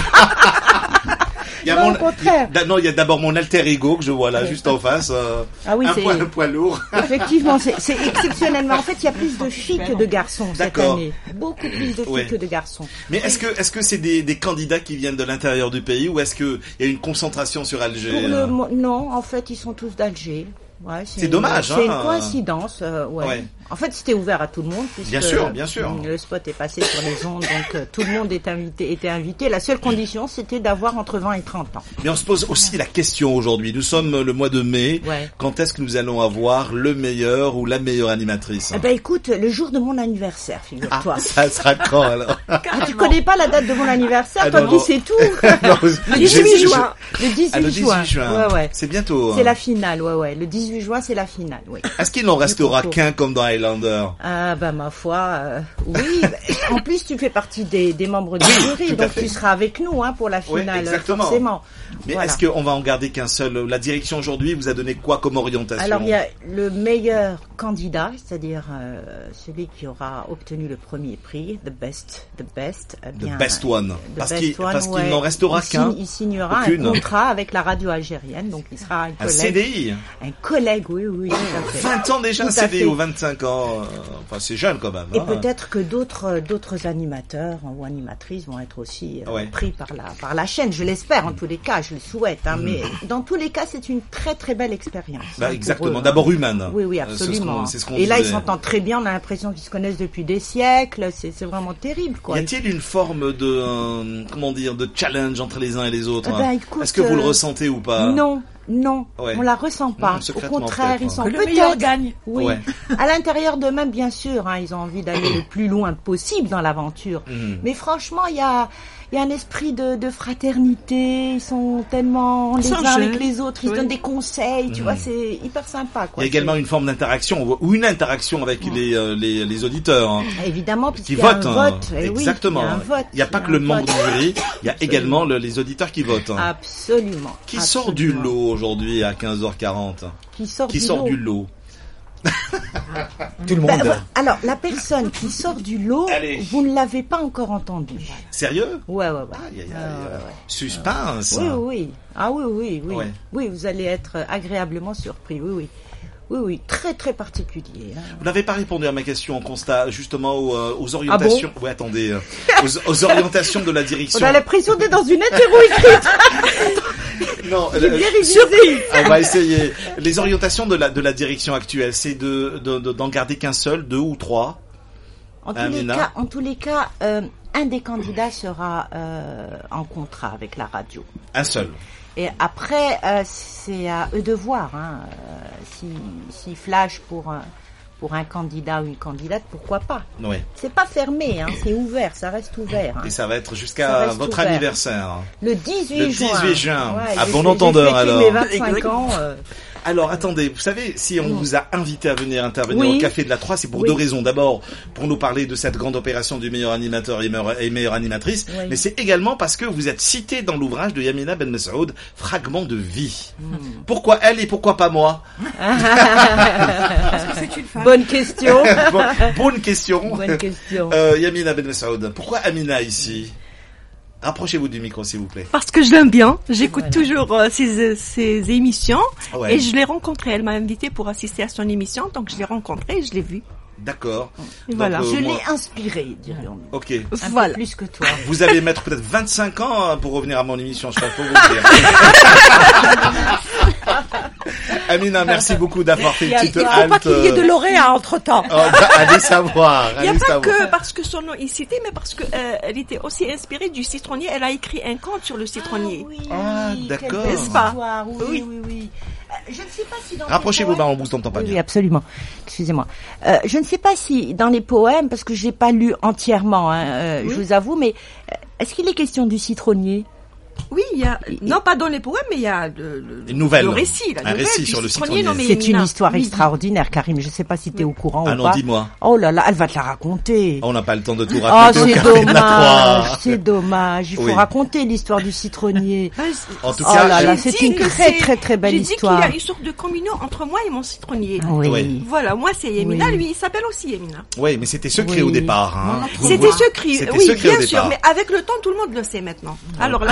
Il y a d'abord mon alter ego que je vois là, juste en face. Un poids lourd. Effectivement, c'est exceptionnellement. En fait, il y a plus de filles que de garçons cette année. Beaucoup plus de filles que de garçons. Mais est-ce que c'est des candidats qui viennent de l'intérieur du pays ou est-ce qu'il y a une concentration sur Alger? Non, en fait, ils sont tous d'Alger. Ouais, c'est dommage. C'est une coïncidence. En fait, c'était ouvert à tout le monde. Bien sûr, bien sûr. Le spot est passé sur les ondes, donc tout le monde était invité. La seule condition, c'était d'avoir entre 20 et 30 ans. Mais on se pose aussi la question aujourd'hui. Nous sommes le mois de mai. Ouais. Quand est-ce que nous allons avoir le meilleur ou la meilleure animatrice? Eh ben, écoute, le jour de mon anniversaire, figure-toi. Ah, ça sera quand, alors? Tu connais pas la date de mon anniversaire? Toi, qui sais tout. Le 18 juin. Le 18 juin. Ouais. C'est bientôt. C'est la finale, ouais. Le 18 juin, c'est la finale, oui. Est-ce qu'il n'en restera qu'un comme dans Highlander? Ah, bah, ma foi, oui. En plus, tu fais partie des membres du jury, donc tu seras avec nous, pour la finale. Oui, exactement. Forcément. Mais est-ce qu'on va en garder qu'un seul? La direction aujourd'hui vous a donné quoi comme orientation? Alors, il y a le meilleur candidat, c'est-à-dire celui qui aura obtenu le premier prix, the best one. Parce qu'il n'en restera qu'un. Il signera un contrat avec la radio algérienne, donc il sera un collègue. Un CDI. Un collègue, oui. 20 ans déjà, un CDI ou 25 ans. Enfin, c'est jeune quand même. Et peut-être que d'autres animateurs ou animatrices vont être aussi pris par la chaîne. Je l'espère en tous les cas, je le souhaite. Mais dans tous les cas, c'est une très très belle expérience. Exactement. D'abord humaine. Oui, absolument. C'est ce qu'on disait. Là, ils s'entendent très bien. On a l'impression qu'ils se connaissent depuis des siècles. C'est vraiment terrible, quoi. Y a-t-il une forme de challenge entre les uns et les autres? Écoute, est-ce que vous le ressentez ou pas? Non, on la ressent pas. Au contraire, ils sont que le meilleur gagne. Oui. Ouais. À l'intérieur d'eux-mêmes, bien sûr, ils ont envie d'aller le plus loin possible dans l'aventure. Mais franchement, il y a un esprit de fraternité. Ils sont tellement les uns avec les autres. Ils se donnent des conseils. Tu vois, c'est hyper sympa, quoi. Il y a également une forme d'interaction ou une interaction avec les auditeurs. Évidemment, puisqu'il y a un vote. Exactement. Il n'y a pas que le membre du jury. Il y a également les auditeurs qui votent. Absolument. Qui sort du lot aujourd'hui à 15h40? Qui sort du lot? Tout le monde. Alors, la personne qui sort du lot, vous ne l'avez pas encore entendue. Sérieux? Ouais. Suspense. Oui. Ah oui. Oui, vous allez être agréablement surpris. Oui, très très particulier. Vous n'avez pas répondu à ma question en constat justement aux orientations. Oui, attendez, aux orientations de la direction. On a l'impression d'être dans une interro écrite. Non, on va essayer. Les orientations de la direction actuelle, c'est d'en garder qu'un seul, 2 ou 3. En tous les cas, un des candidats sera en contrat avec la radio. Un seul. Et après, c'est à eux de voir. S'ils flashent pour un candidat ou une candidate, pourquoi pas? Oui. C'est pas fermé, c'est ouvert, ça reste ouvert. Et ça va être jusqu'à votre anniversaire. Le 18 juin. Le 18 juin. À bon entendeur, alors. Mes 25 ans. Alors, attendez, vous savez, si on vous a invité à venir intervenir au Café de la 3, c'est pour 2 raisons. D'abord, pour nous parler de cette grande opération du meilleur animateur et meilleure animatrice, mais c'est également parce que vous êtes cité dans l'ouvrage de Yamina Ben Messoud, Fragment de vie. Pourquoi elle et pourquoi pas moi? Parce que c'est une femme. Bonne question. Bonne question. Yamina Ben Messoud, pourquoi Amina ici? Rapprochez-vous du micro, s'il vous plaît. Parce que je l'aime bien. J'écoute toujours ses émissions. Et je l'ai rencontrée. Elle m'a invitée pour assister à son émission. Donc, je l'ai rencontrée et je l'ai vue. D'accord. Voilà. Je l'ai inspirée, dirions-nous. Ok. Un peu plus que toi. Vous allez mettre peut-être 25 ans pour revenir à mon émission, je sais pas, faut vous dire. Amina, merci beaucoup d'avoir fait une petite halte. Il ne faut pas qu'il y ait de lauréat entre-temps. Allez savoir. Il n'y a pas que parce que son nom est cité, mais parce que elle était aussi inspirée du citronnier. Elle a écrit un conte sur le citronnier. D'accord. N'est-ce pas? Oui. Je ne sais pas si rapprochez-vous, on vous entend pas bien. Oui, absolument. Excusez-moi. Je ne sais pas si dans les poèmes, parce que je l'ai pas lu entièrement, je vous avoue, mais est-ce qu'il est question du citronnier? Oui, il y a, non pas dans les poèmes, mais il y a le récit, un récit sur le citronnier. C'est une histoire extraordinaire, Karim. Je ne sais pas si tu es au courant ou pas. Dis-moi. Oh là là, elle va te la raconter. On n'a pas le temps de tout raconter. C'est dommage. Il faut raconter l'histoire du citronnier. En tout cas, c'est une très très très belle histoire. J'ai dit qu'il y a une sorte de communion entre moi et mon citronnier. Oui. Voilà, moi c'est Yamina, lui il s'appelle aussi Yamina. Oui, mais c'était secret au départ. C'était secret, oui, bien sûr, mais avec le temps tout le monde le sait maintenant. Alors là,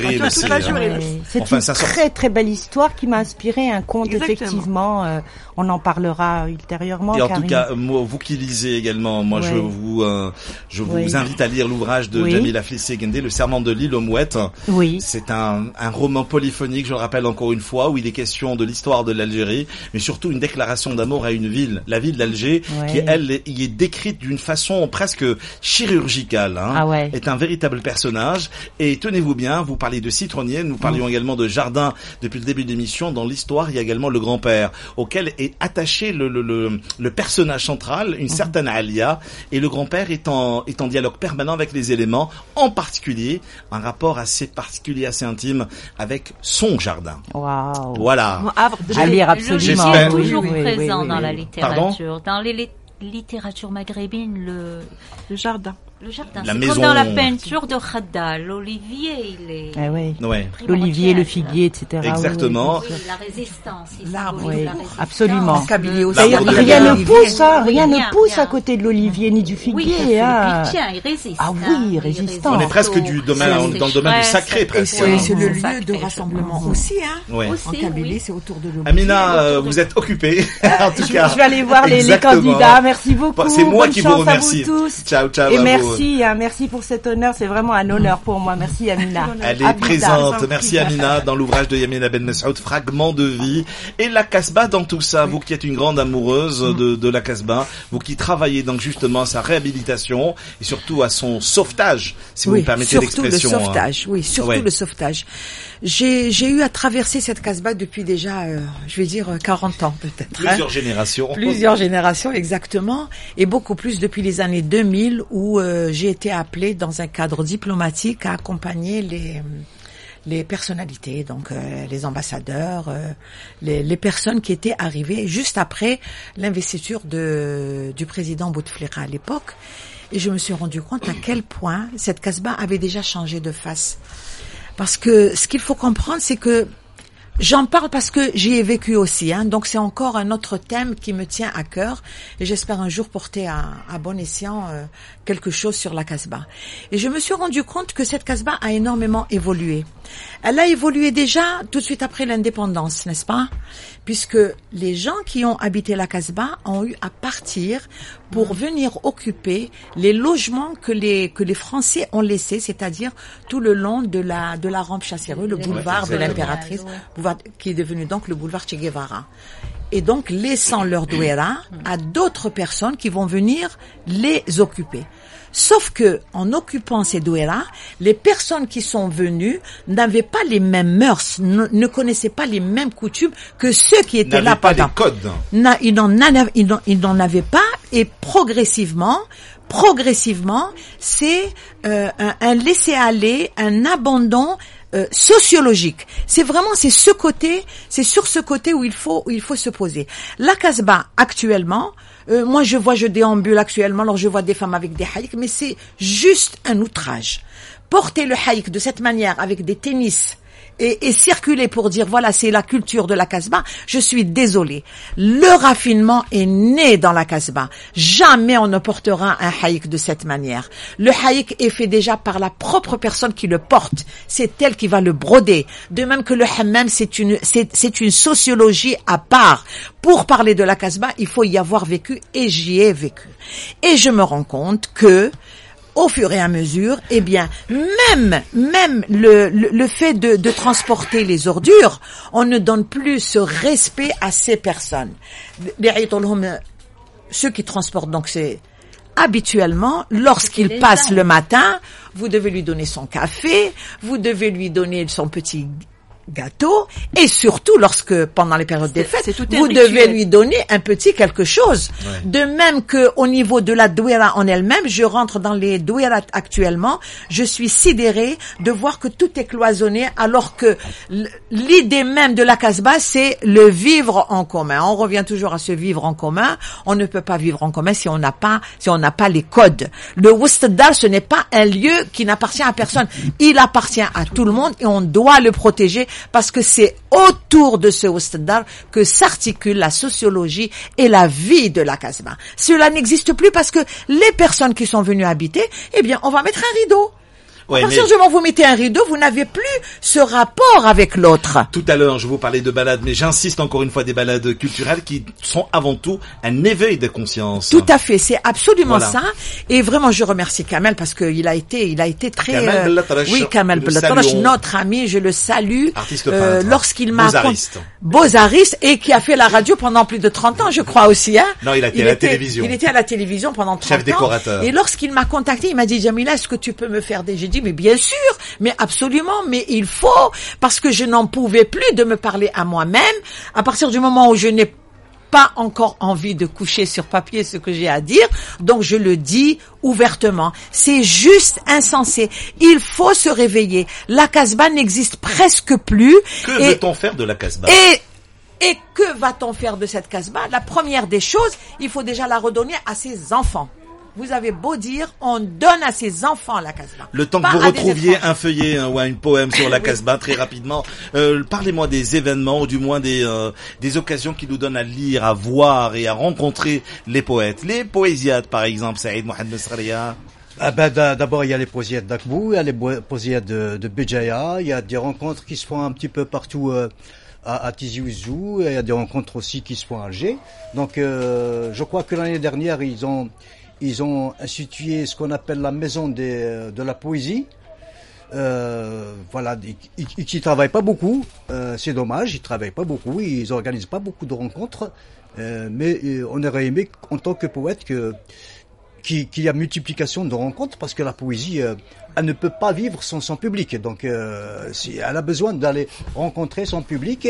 l'Algérie. C'est une très très belle histoire qui m'a inspiré un conte. Effectivement, on en parlera ultérieurement. Et en tout cas, vous qui lisez également, moi je vous invite à lire l'ouvrage de Jamila Flissi-Gendé, Le Serment de l'île aux mouettes. Oui. C'est un roman polyphonique, je le rappelle encore une fois, où il est question de l'histoire de l'Algérie, mais surtout une déclaration d'amour à une ville, la ville d'Alger, qui elle y est décrite d'une façon presque chirurgicale. Est un véritable personnage. Et tenez-vous bien, vous parlez de citronnier, nous parlions également de jardin depuis le début de l'émission. Dans l'histoire, il y a également le grand-père, auquel est attaché le personnage central, une certaine Alia, et le grand-père est en dialogue permanent avec les éléments, en particulier un rapport assez particulier, assez intime avec son jardin. Waouh. Voilà. À lire absolument. Le logiciel est toujours présent dans la littérature. Pardon? Dans les littératures maghrébines, le jardin. Le jardin, la c'est maison. Comme dans la peinture de Khadda, l'olivier, il est... L'olivier, le figuier, etc. Exactement. Oui, la résistance. L'arbre, absolument. D'ailleurs, rien ne pousse, rien ne pousse à côté de l'olivier ni du figuier. Il tient, il résiste. Ah oui, résistant. On est presque dans le domaine du sacré, presque. Et c'est le lieu de rassemblement aussi, En Kabylie, c'est autour de l'olivier. Amina, vous êtes occupée. En tout cas. Je vais aller voir les candidats. Merci beaucoup. C'est moi qui vous remercie. Ciao, ciao. Et merci pour cet honneur. C'est vraiment un honneur pour moi. Merci Amina. Elle est présente. Merci Amina dans l'ouvrage de Yamina Ben Messoud, Fragment de vie. Et la Casbah dans tout ça. Vous qui êtes une grande amoureuse de la Casbah, vous qui travaillez donc justement à sa réhabilitation et surtout à son sauvetage, si vous me permettez l'expression. Surtout le sauvetage. J'ai eu à traverser cette Casbah depuis déjà, 40 ans peut-être. Plusieurs générations, exactement. Et beaucoup plus depuis les années 2000 où j'ai été appelée dans un cadre diplomatique à accompagner les personnalités, donc les ambassadeurs, les personnes qui étaient arrivées juste après l'investiture du président Bouteflika à l'époque. Et je me suis rendu compte à quel point cette Casbah avait déjà changé de face. Parce que ce qu'il faut comprendre, c'est que j'en parle parce que j'y ai vécu aussi, donc c'est encore un autre thème qui me tient à cœur et j'espère un jour porter à bon escient quelque chose sur la Casbah. Et je me suis rendu compte que cette Casbah a énormément évolué. Elle a évolué déjà tout de suite après l'indépendance, n'est-ce pas? Puisque les gens qui ont habité la Casbah ont eu à partir pour venir occuper les logements que les Français ont laissés, c'est-à-dire tout le long de la rampe Chasséreux, le boulevard de l'Impératrice, qui est devenu donc le boulevard Che Guevara. Et donc laissant leur douéra à d'autres personnes qui vont venir les occuper. Sauf que, en occupant ces douéras, les personnes qui sont venues n'avaient pas les mêmes mœurs, ne connaissaient pas les mêmes coutumes que ceux qui étaient là pendant. Ils n'en avaient pas, et progressivement, c'est un laisser-aller, un abandon sociologique. C'est sur ce côté où il faut se poser. La Casbah actuellement, moi je déambule actuellement, alors je vois des femmes avec des haïks, mais c'est juste un outrage. Porter le haïk de cette manière avec des tennis et circuler pour dire voilà c'est la culture de la Casbah, je suis désolée. Le raffinement est né dans la Casbah. Jamais on ne portera un haïk de cette manière. Le haïk est fait déjà par la propre personne qui le porte. C'est elle qui va le broder. De même que le hammam, c'est une sociologie à part. Pour parler de la Casbah, il faut y avoir vécu et j'y ai vécu. Et je me rends compte que au fur et à mesure, même le fait de transporter les ordures, on ne donne plus ce respect à ces personnes. Ceux qui transportent, donc c'est habituellement, lorsqu'ils passent le matin, vous devez lui donner son café, vous devez lui donner son petit gâteau, et surtout lorsque pendant les périodes des fêtes vous devez lui donner un petit quelque chose. De même que au niveau de la douéra en elle-même, je rentre dans les douéras actuellement, je suis sidérée de voir que tout est cloisonné, alors que l'idée même de la Casbah, c'est le vivre en commun. On revient toujours à ce vivre en commun. On ne peut pas vivre en commun si on n'a pas les codes. Le Wustdar, ce n'est pas un lieu qui n'appartient à personne. Il appartient à tout le monde et on doit le protéger, parce que c'est autour de ce Wustdar que s'articule la sociologie et la vie de la Casbah. Cela n'existe plus parce que les personnes qui sont venues habiter, on va mettre un rideau. À partir du moment où vous mettez un rideau, vous n'avez plus ce rapport avec l'autre. Tout à l'heure, je vous parlais de balades, mais j'insiste encore une fois des balades culturelles qui sont avant tout un éveil de conscience. Tout à fait, c'est absolument ça. Et vraiment, je remercie Kamel parce que il a été très. Kamel Bellatrache, notre ami, je le salue. Artiste peintre. Lorsqu'il m'a Beaux-artiste et qui a fait la radio pendant plus de 30 ans, je crois aussi. Hein. Non, il était à la télévision. Il était à la télévision pendant 30 ans. Chef décorateur. Et lorsqu'il m'a contacté, il m'a dit Jamila, est-ce que tu peux me faire des... J'ai dit mais bien sûr, mais absolument, mais il faut, parce que je n'en pouvais plus de me parler à moi-même. À partir du moment où je n'ai pas encore envie de coucher sur papier ce que j'ai à dire, donc je le dis ouvertement. C'est juste insensé. Il faut se réveiller. La Casbah n'existe presque plus. Que veut-on faire de la Casbah? Et que va-t-on faire de cette Casbah? La première des choses, il faut déjà la redonner à ses enfants. Vous avez beau dire, on donne à ses enfants la Casbah. Le temps que vous retrouviez un feuillet ou un poème sur la Casbah, très rapidement, parlez-moi des événements ou du moins des occasions qui nous donnent à lire, à voir et à rencontrer les poètes. Les poésiades, par exemple, Saïd Mohamed Nasrallah. D'abord, il y a les poésiades d'Akbou, il y a les poésiades de Béjaïa, il y a des rencontres qui se font un petit peu partout à Tizi Ouzou, il y a des rencontres aussi qui se font à Alger. Donc, je crois que l'année dernière, ils ont institué ce qu'on appelle la maison de la poésie. Voilà, qui travaillent pas beaucoup. C'est dommage, ils travaillent pas beaucoup, ils organisent pas beaucoup de rencontres. Mais on aurait aimé, en tant que poète, qu'il y a multiplication de rencontres, parce que la poésie, elle ne peut pas vivre sans son public. Donc, elle a besoin d'aller rencontrer son public.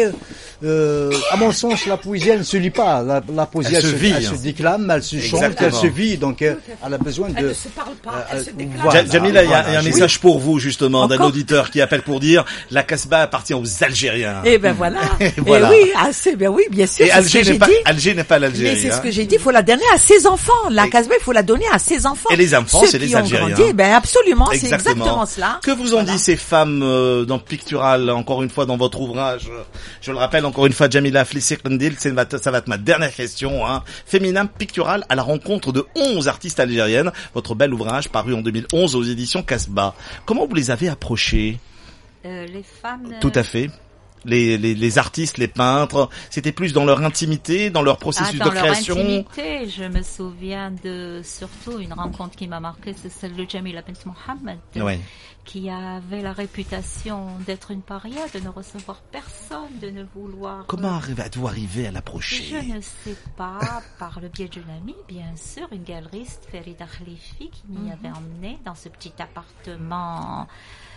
À mon sens, la poésie, elle ne se lit pas. La poésie, elle se déclame, elle se chante, elle se vit. Donc, elle a besoin de... Elle ne se parle pas, elle se déclame. Voilà, Jamila, il y a un message pour vous, justement, d'un auditeur qui appelle pour dire la Casbah appartient aux Algériens. Eh ben voilà. Voilà. Et oui, bien sûr. Et Alger n'est pas l'Algérie. Mais c'est ce que j'ai dit, il faut la donner à ses enfants. La Casbah, il faut la donner à ses enfants. Et les enfants, c'est les Algériens. Grandi, ben absolument, c'est exactement cela. Que vous ont dit ces femmes dans Pictural, encore une fois dans votre ouvrage? Je le rappelle encore une fois, Jamila Flissi-Qndil, ça va être ma dernière question. Hein. Féminin Pictural à la rencontre de 11 artistes algériennes. Votre bel ouvrage paru en 2011 aux éditions Casbah. Comment vous les avez approchées? Les femmes... Tout à fait. Les artistes, les peintres, c'était plus dans leur intimité, dans leur processus de création. Dans leur intimité, je me souviens de surtout une rencontre qui m'a marquée, c'est celle de Jamila Bint Mohamed, qui avait la réputation d'être une paria, de ne recevoir personne, de ne vouloir... Comment êtes-vous arrivé à l'approcher? Je ne sais pas, par le biais d'une amie, bien sûr, une galeriste, Ferida Khalifi, qui m'y avait emmenée dans ce petit appartement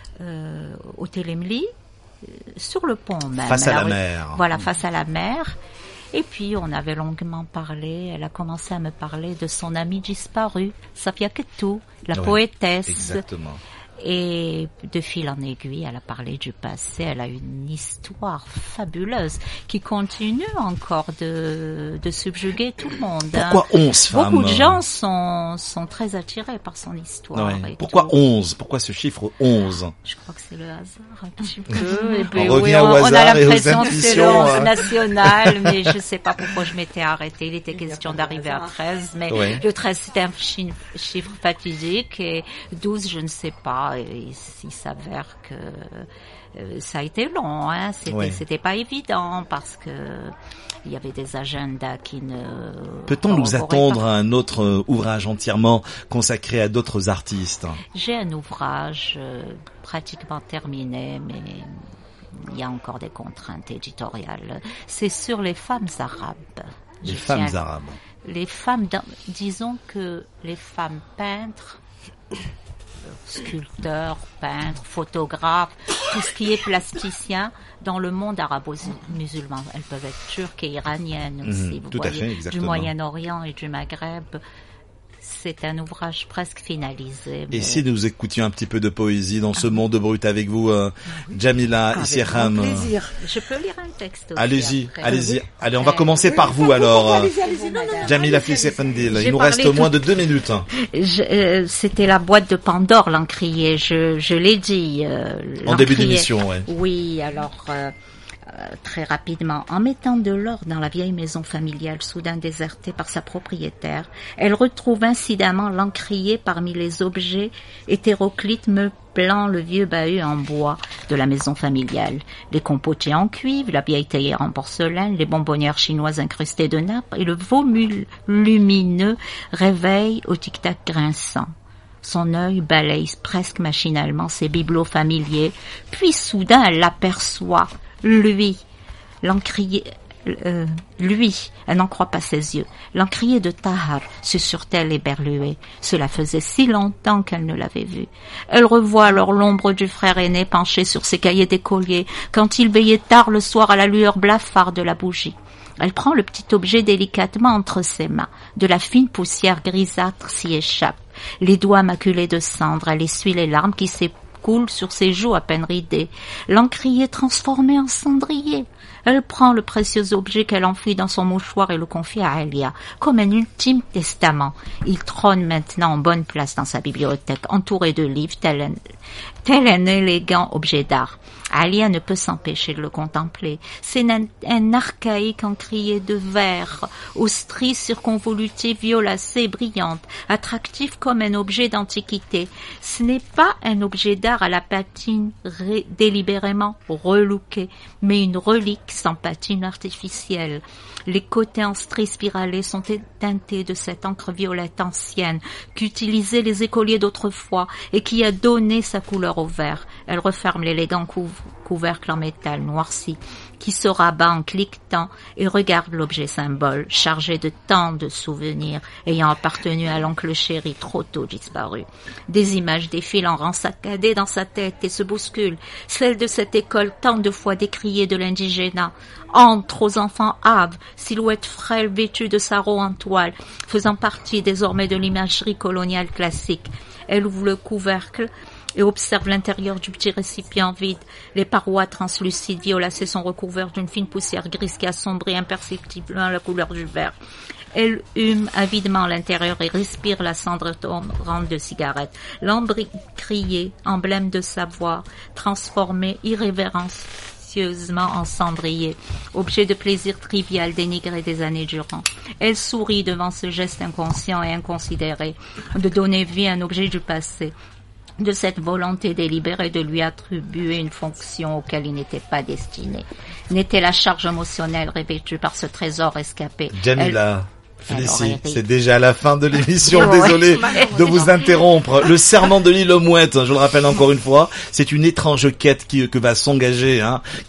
au Télémli. Sur le pont même. Face à la mer. Voilà, face à la mer. Et puis, on avait longuement parlé. Elle a commencé à me parler de son amie disparue, Safia Kettou, la poétesse. Exactement. Et de fil en aiguille, elle a parlé du passé. Elle a une histoire fabuleuse qui continue encore de subjuguer tout le monde. Pourquoi 11 femmes? Beaucoup de gens sont très attirés par son histoire. Ouais. Pourquoi 11? Pourquoi ce chiffre 11? Je crois que c'est le hasard un petit peu. Et puis, on revient au hasard, on a l'impression que c'est le 11 national, mais je sais pas pourquoi je m'étais arrêtée. Il était question d'arriver à 13, mais le 13 c'était un chiffre fatidique et 12 je ne sais pas. Et il s'avère que ça a été long, hein. C'était pas évident parce que il y avait des agendas qui ne... Peut-on nous attendre à un autre ouvrage entièrement consacré à d'autres artistes? J'ai un ouvrage pratiquement terminé, mais il y a encore des contraintes éditoriales. C'est sur les femmes arabes. Les femmes arabes. Les femmes, disons que les femmes peintres, sculpteurs, peintres, photographes, tout ce qui est plasticien dans le monde arabo-musulman. Elles peuvent être turques et iraniennes aussi, vous voyez, du Moyen-Orient et du Maghreb. C'est un ouvrage presque finalisé. Et si nous écoutions un petit peu de poésie dans ce monde brut avec vous, Jamila Issirham? Avec plaisir. Je peux lire un texte aussi. Allez-y. Allez, on va commencer par vous alors. Jamila Flissi-Qndil. Il nous reste moins de 2 minutes. C'était la boîte de Pandore, l'encrier. Je l'ai dit. En début d'émission, ouais. Oui, alors... très rapidement, en mettant de l'or dans la vieille maison familiale soudain désertée par sa propriétaire, elle retrouve incidemment l'encrier parmi les objets hétéroclites blanc le vieux bahut en bois de la maison familiale, les compotiers en cuivre, la vieille théière en porcelaine, les bonbonnières chinoises incrustées de nappes et le veau lumineux réveille au tic-tac grinçant. Son œil balaye presque machinalement ses bibelots familiers, puis soudain elle l'aperçoit, lui, elle n'en croit pas ses yeux. L'encrier de Tahar susurre-t-elle éberluée. Cela faisait si longtemps qu'elle ne l'avait vu. Elle revoit alors l'ombre du frère aîné penché sur ses cahiers d'écolier, quand il veillait tard le soir à la lueur blafarde de la bougie. Elle prend le petit objet délicatement entre ses mains. De la fine poussière grisâtre s'y échappe. Les doigts maculés de cendre, elle essuie les larmes qui s'écoulent sur ses joues à peine ridées. L'encrier transformé en cendrier. Elle prend le précieux objet qu'elle enfouit dans son mouchoir et le confie à Alia, comme un ultime testament. Il trône maintenant en bonne place dans sa bibliothèque, entouré de livres, tel un élégant objet d'art. Alia ne peut s'empêcher de le contempler. C'est un archaïque encrier de verre, aux stries circonvolutées violacées et brillantes, attractif comme un objet d'antiquité. Ce n'est pas un objet d'art à la patine délibérément relookée, mais une relique sans patine artificielle. Les côtés en stries spiralées sont teintés de cette encre violette ancienne qu'utilisaient les écoliers d'autrefois et qui a donné sa couleur au verre. Elle referme l'élégant couvercle en métal noirci qui se rabat en cliquetant et regarde l'objet symbole chargé de tant de souvenirs ayant appartenu à l'oncle chéri trop tôt disparu. Des images défilent en rang saccadé dans sa tête et se bousculent, celle de cette école tant de fois décriée de l'indigénat, entre aux enfants hâves, silhouette frêle vêtue de sarrau en toile, faisant partie désormais de l'imagerie coloniale classique. Elle ouvre le couvercle et observe l'intérieur du petit récipient vide. Les parois translucides violacées sont recouvertes d'une fine poussière grise qui assombrit imperceptiblement la couleur du verre. Elle hume avidement l'intérieur et respire la cendre tombante de cigarette. L'encrier, emblème de savoir, transformé irrévérencieusement en cendrier, objet de plaisir trivial dénigré des années durant. Elle sourit devant ce geste inconscient et inconsidéré de donner vie à un objet du passé, de cette volonté délibérée de lui attribuer une fonction auquel il n'était pas destiné. N'était la charge émotionnelle revêtue par ce trésor escapé. Jamila, Félicie, c'est déjà la fin de l'émission. Désolé de vous interrompre. Le serment de l'île aux mouettes, je le rappelle encore une fois, c'est une étrange quête que va s'engager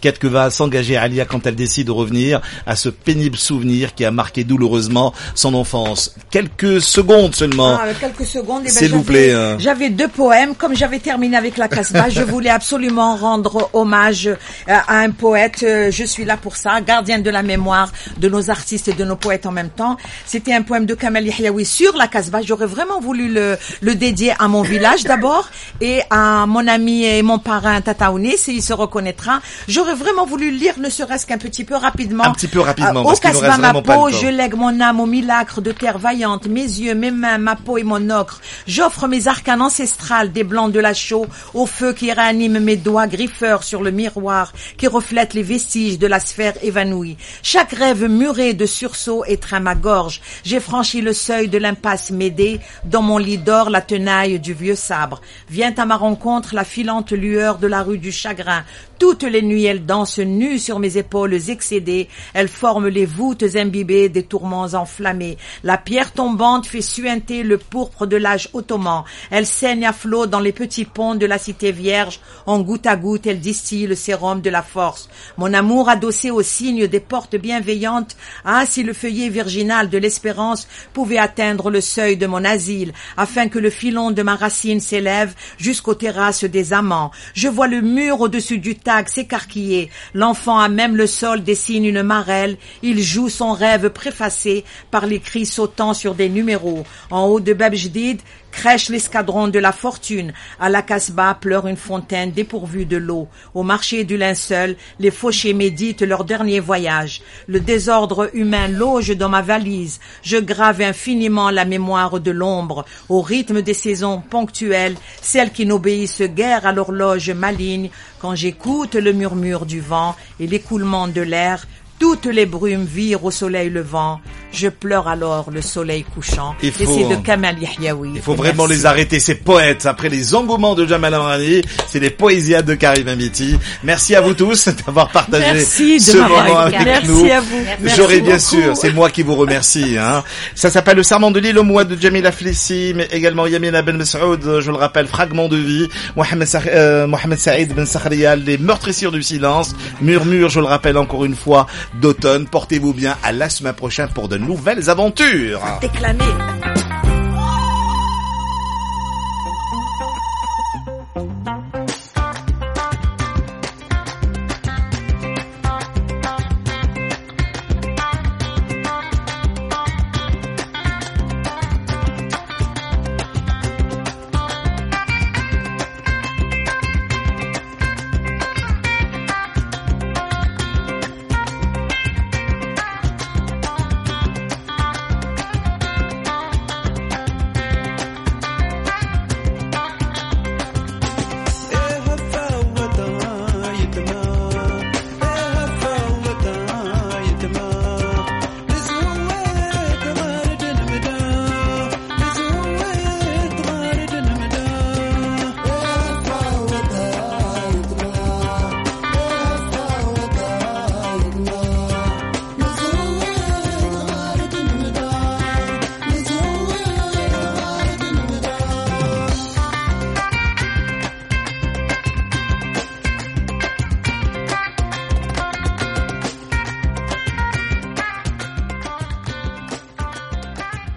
Alia quand elle décide de revenir à ce pénible souvenir qui a marqué douloureusement son enfance. Quelques secondes seulement. Quelques secondes. S'il vous plaît. J'avais 2 poèmes. Comme j'avais terminé avec la Casbah, je voulais absolument rendre hommage à un poète. Je suis là pour ça, gardien de la mémoire de nos artistes et de nos poètes en même temps. C'était un poème de Kamal Yahyaoui sur la Casbah. J'aurais vraiment voulu le dédier à mon village d'abord et à mon ami et mon parrain Tataouni, s'il se reconnaîtra. J'aurais vraiment voulu lire, ne serait-ce qu'un petit peu rapidement. Un petit peu rapidement, parce qu'il nous reste vraiment pas le temps. Je lègue mon âme au milacre de terre vaillante, mes yeux, mes mains, ma peau et mon ocre. J'offre mes arcanes ancestrales des blancs de la chaux au feu qui réanime mes doigts griffeurs sur le miroir qui reflète les vestiges de la sphère évanouie. Chaque rêve muré de sursaut étreint ma gorge. J'ai franchi le seuil de l'impasse Médée, dans mon lit d'or la tenaille du vieux sabre. Vient à ma rencontre la filante lueur de la rue du chagrin. Toutes les nuits elle danse nue sur mes épaules excédées. Elle forme les voûtes imbibées des tourments enflammés. La pierre tombante fait suinter le pourpre de l'âge ottoman. Elle saigne à flot dans les petits ponts de la cité vierge. En goutte à goutte elle distille le sérum de la force. Mon amour adossé au signe des portes bienveillantes. Ah, si le feuillet virginal de l'espérance pouvait atteindre le seuil de mon asile, afin que le filon de ma racine s'élève jusqu'aux terrasses des amants. Je vois le mur au-dessus du s'écarquiller. L'enfant à même le sol dessine une marelle. Il joue son rêve préfacé par les cris sautant sur des numéros. En haut de Bab Jdid, crèche l'escadron de la fortune. À la Casbah pleure une fontaine dépourvue de l'eau. Au marché du linceul, les fauchés méditent leur dernier voyage. Le désordre humain loge dans ma valise. Je grave infiniment la mémoire de l'ombre. Au rythme des saisons ponctuelles, celles qui n'obéissent guère à l'horloge maligne. Quand j'écoute le murmure du vent et l'écoulement de l'air, toutes les brumes virent au soleil levant. je pleure alors le soleil couchant. C'est de Kamal Yahyaoui. Il faut vraiment les arrêter, ces poètes. Après les engouements de Jamal Amrani, c'est les poésiades de Karim Amiti. Merci à vous tous d'avoir partagé ce moment avec nous. Merci à vous. J'aurais bien sûr, c'est moi qui vous remercie. Hein. Ça s'appelle Le Serment de l'île au mois de Jamila Flissi, mais également Yamina Ben Messoud, je le rappelle, Fragment de vie, Mohamed Saïd Ben Sakhrial, Les Meurtrissures du silence, Murmure, je le rappelle encore une fois, d'automne. Portez-vous bien, à la semaine prochaine pour de nouvelles aventures. Déclamer.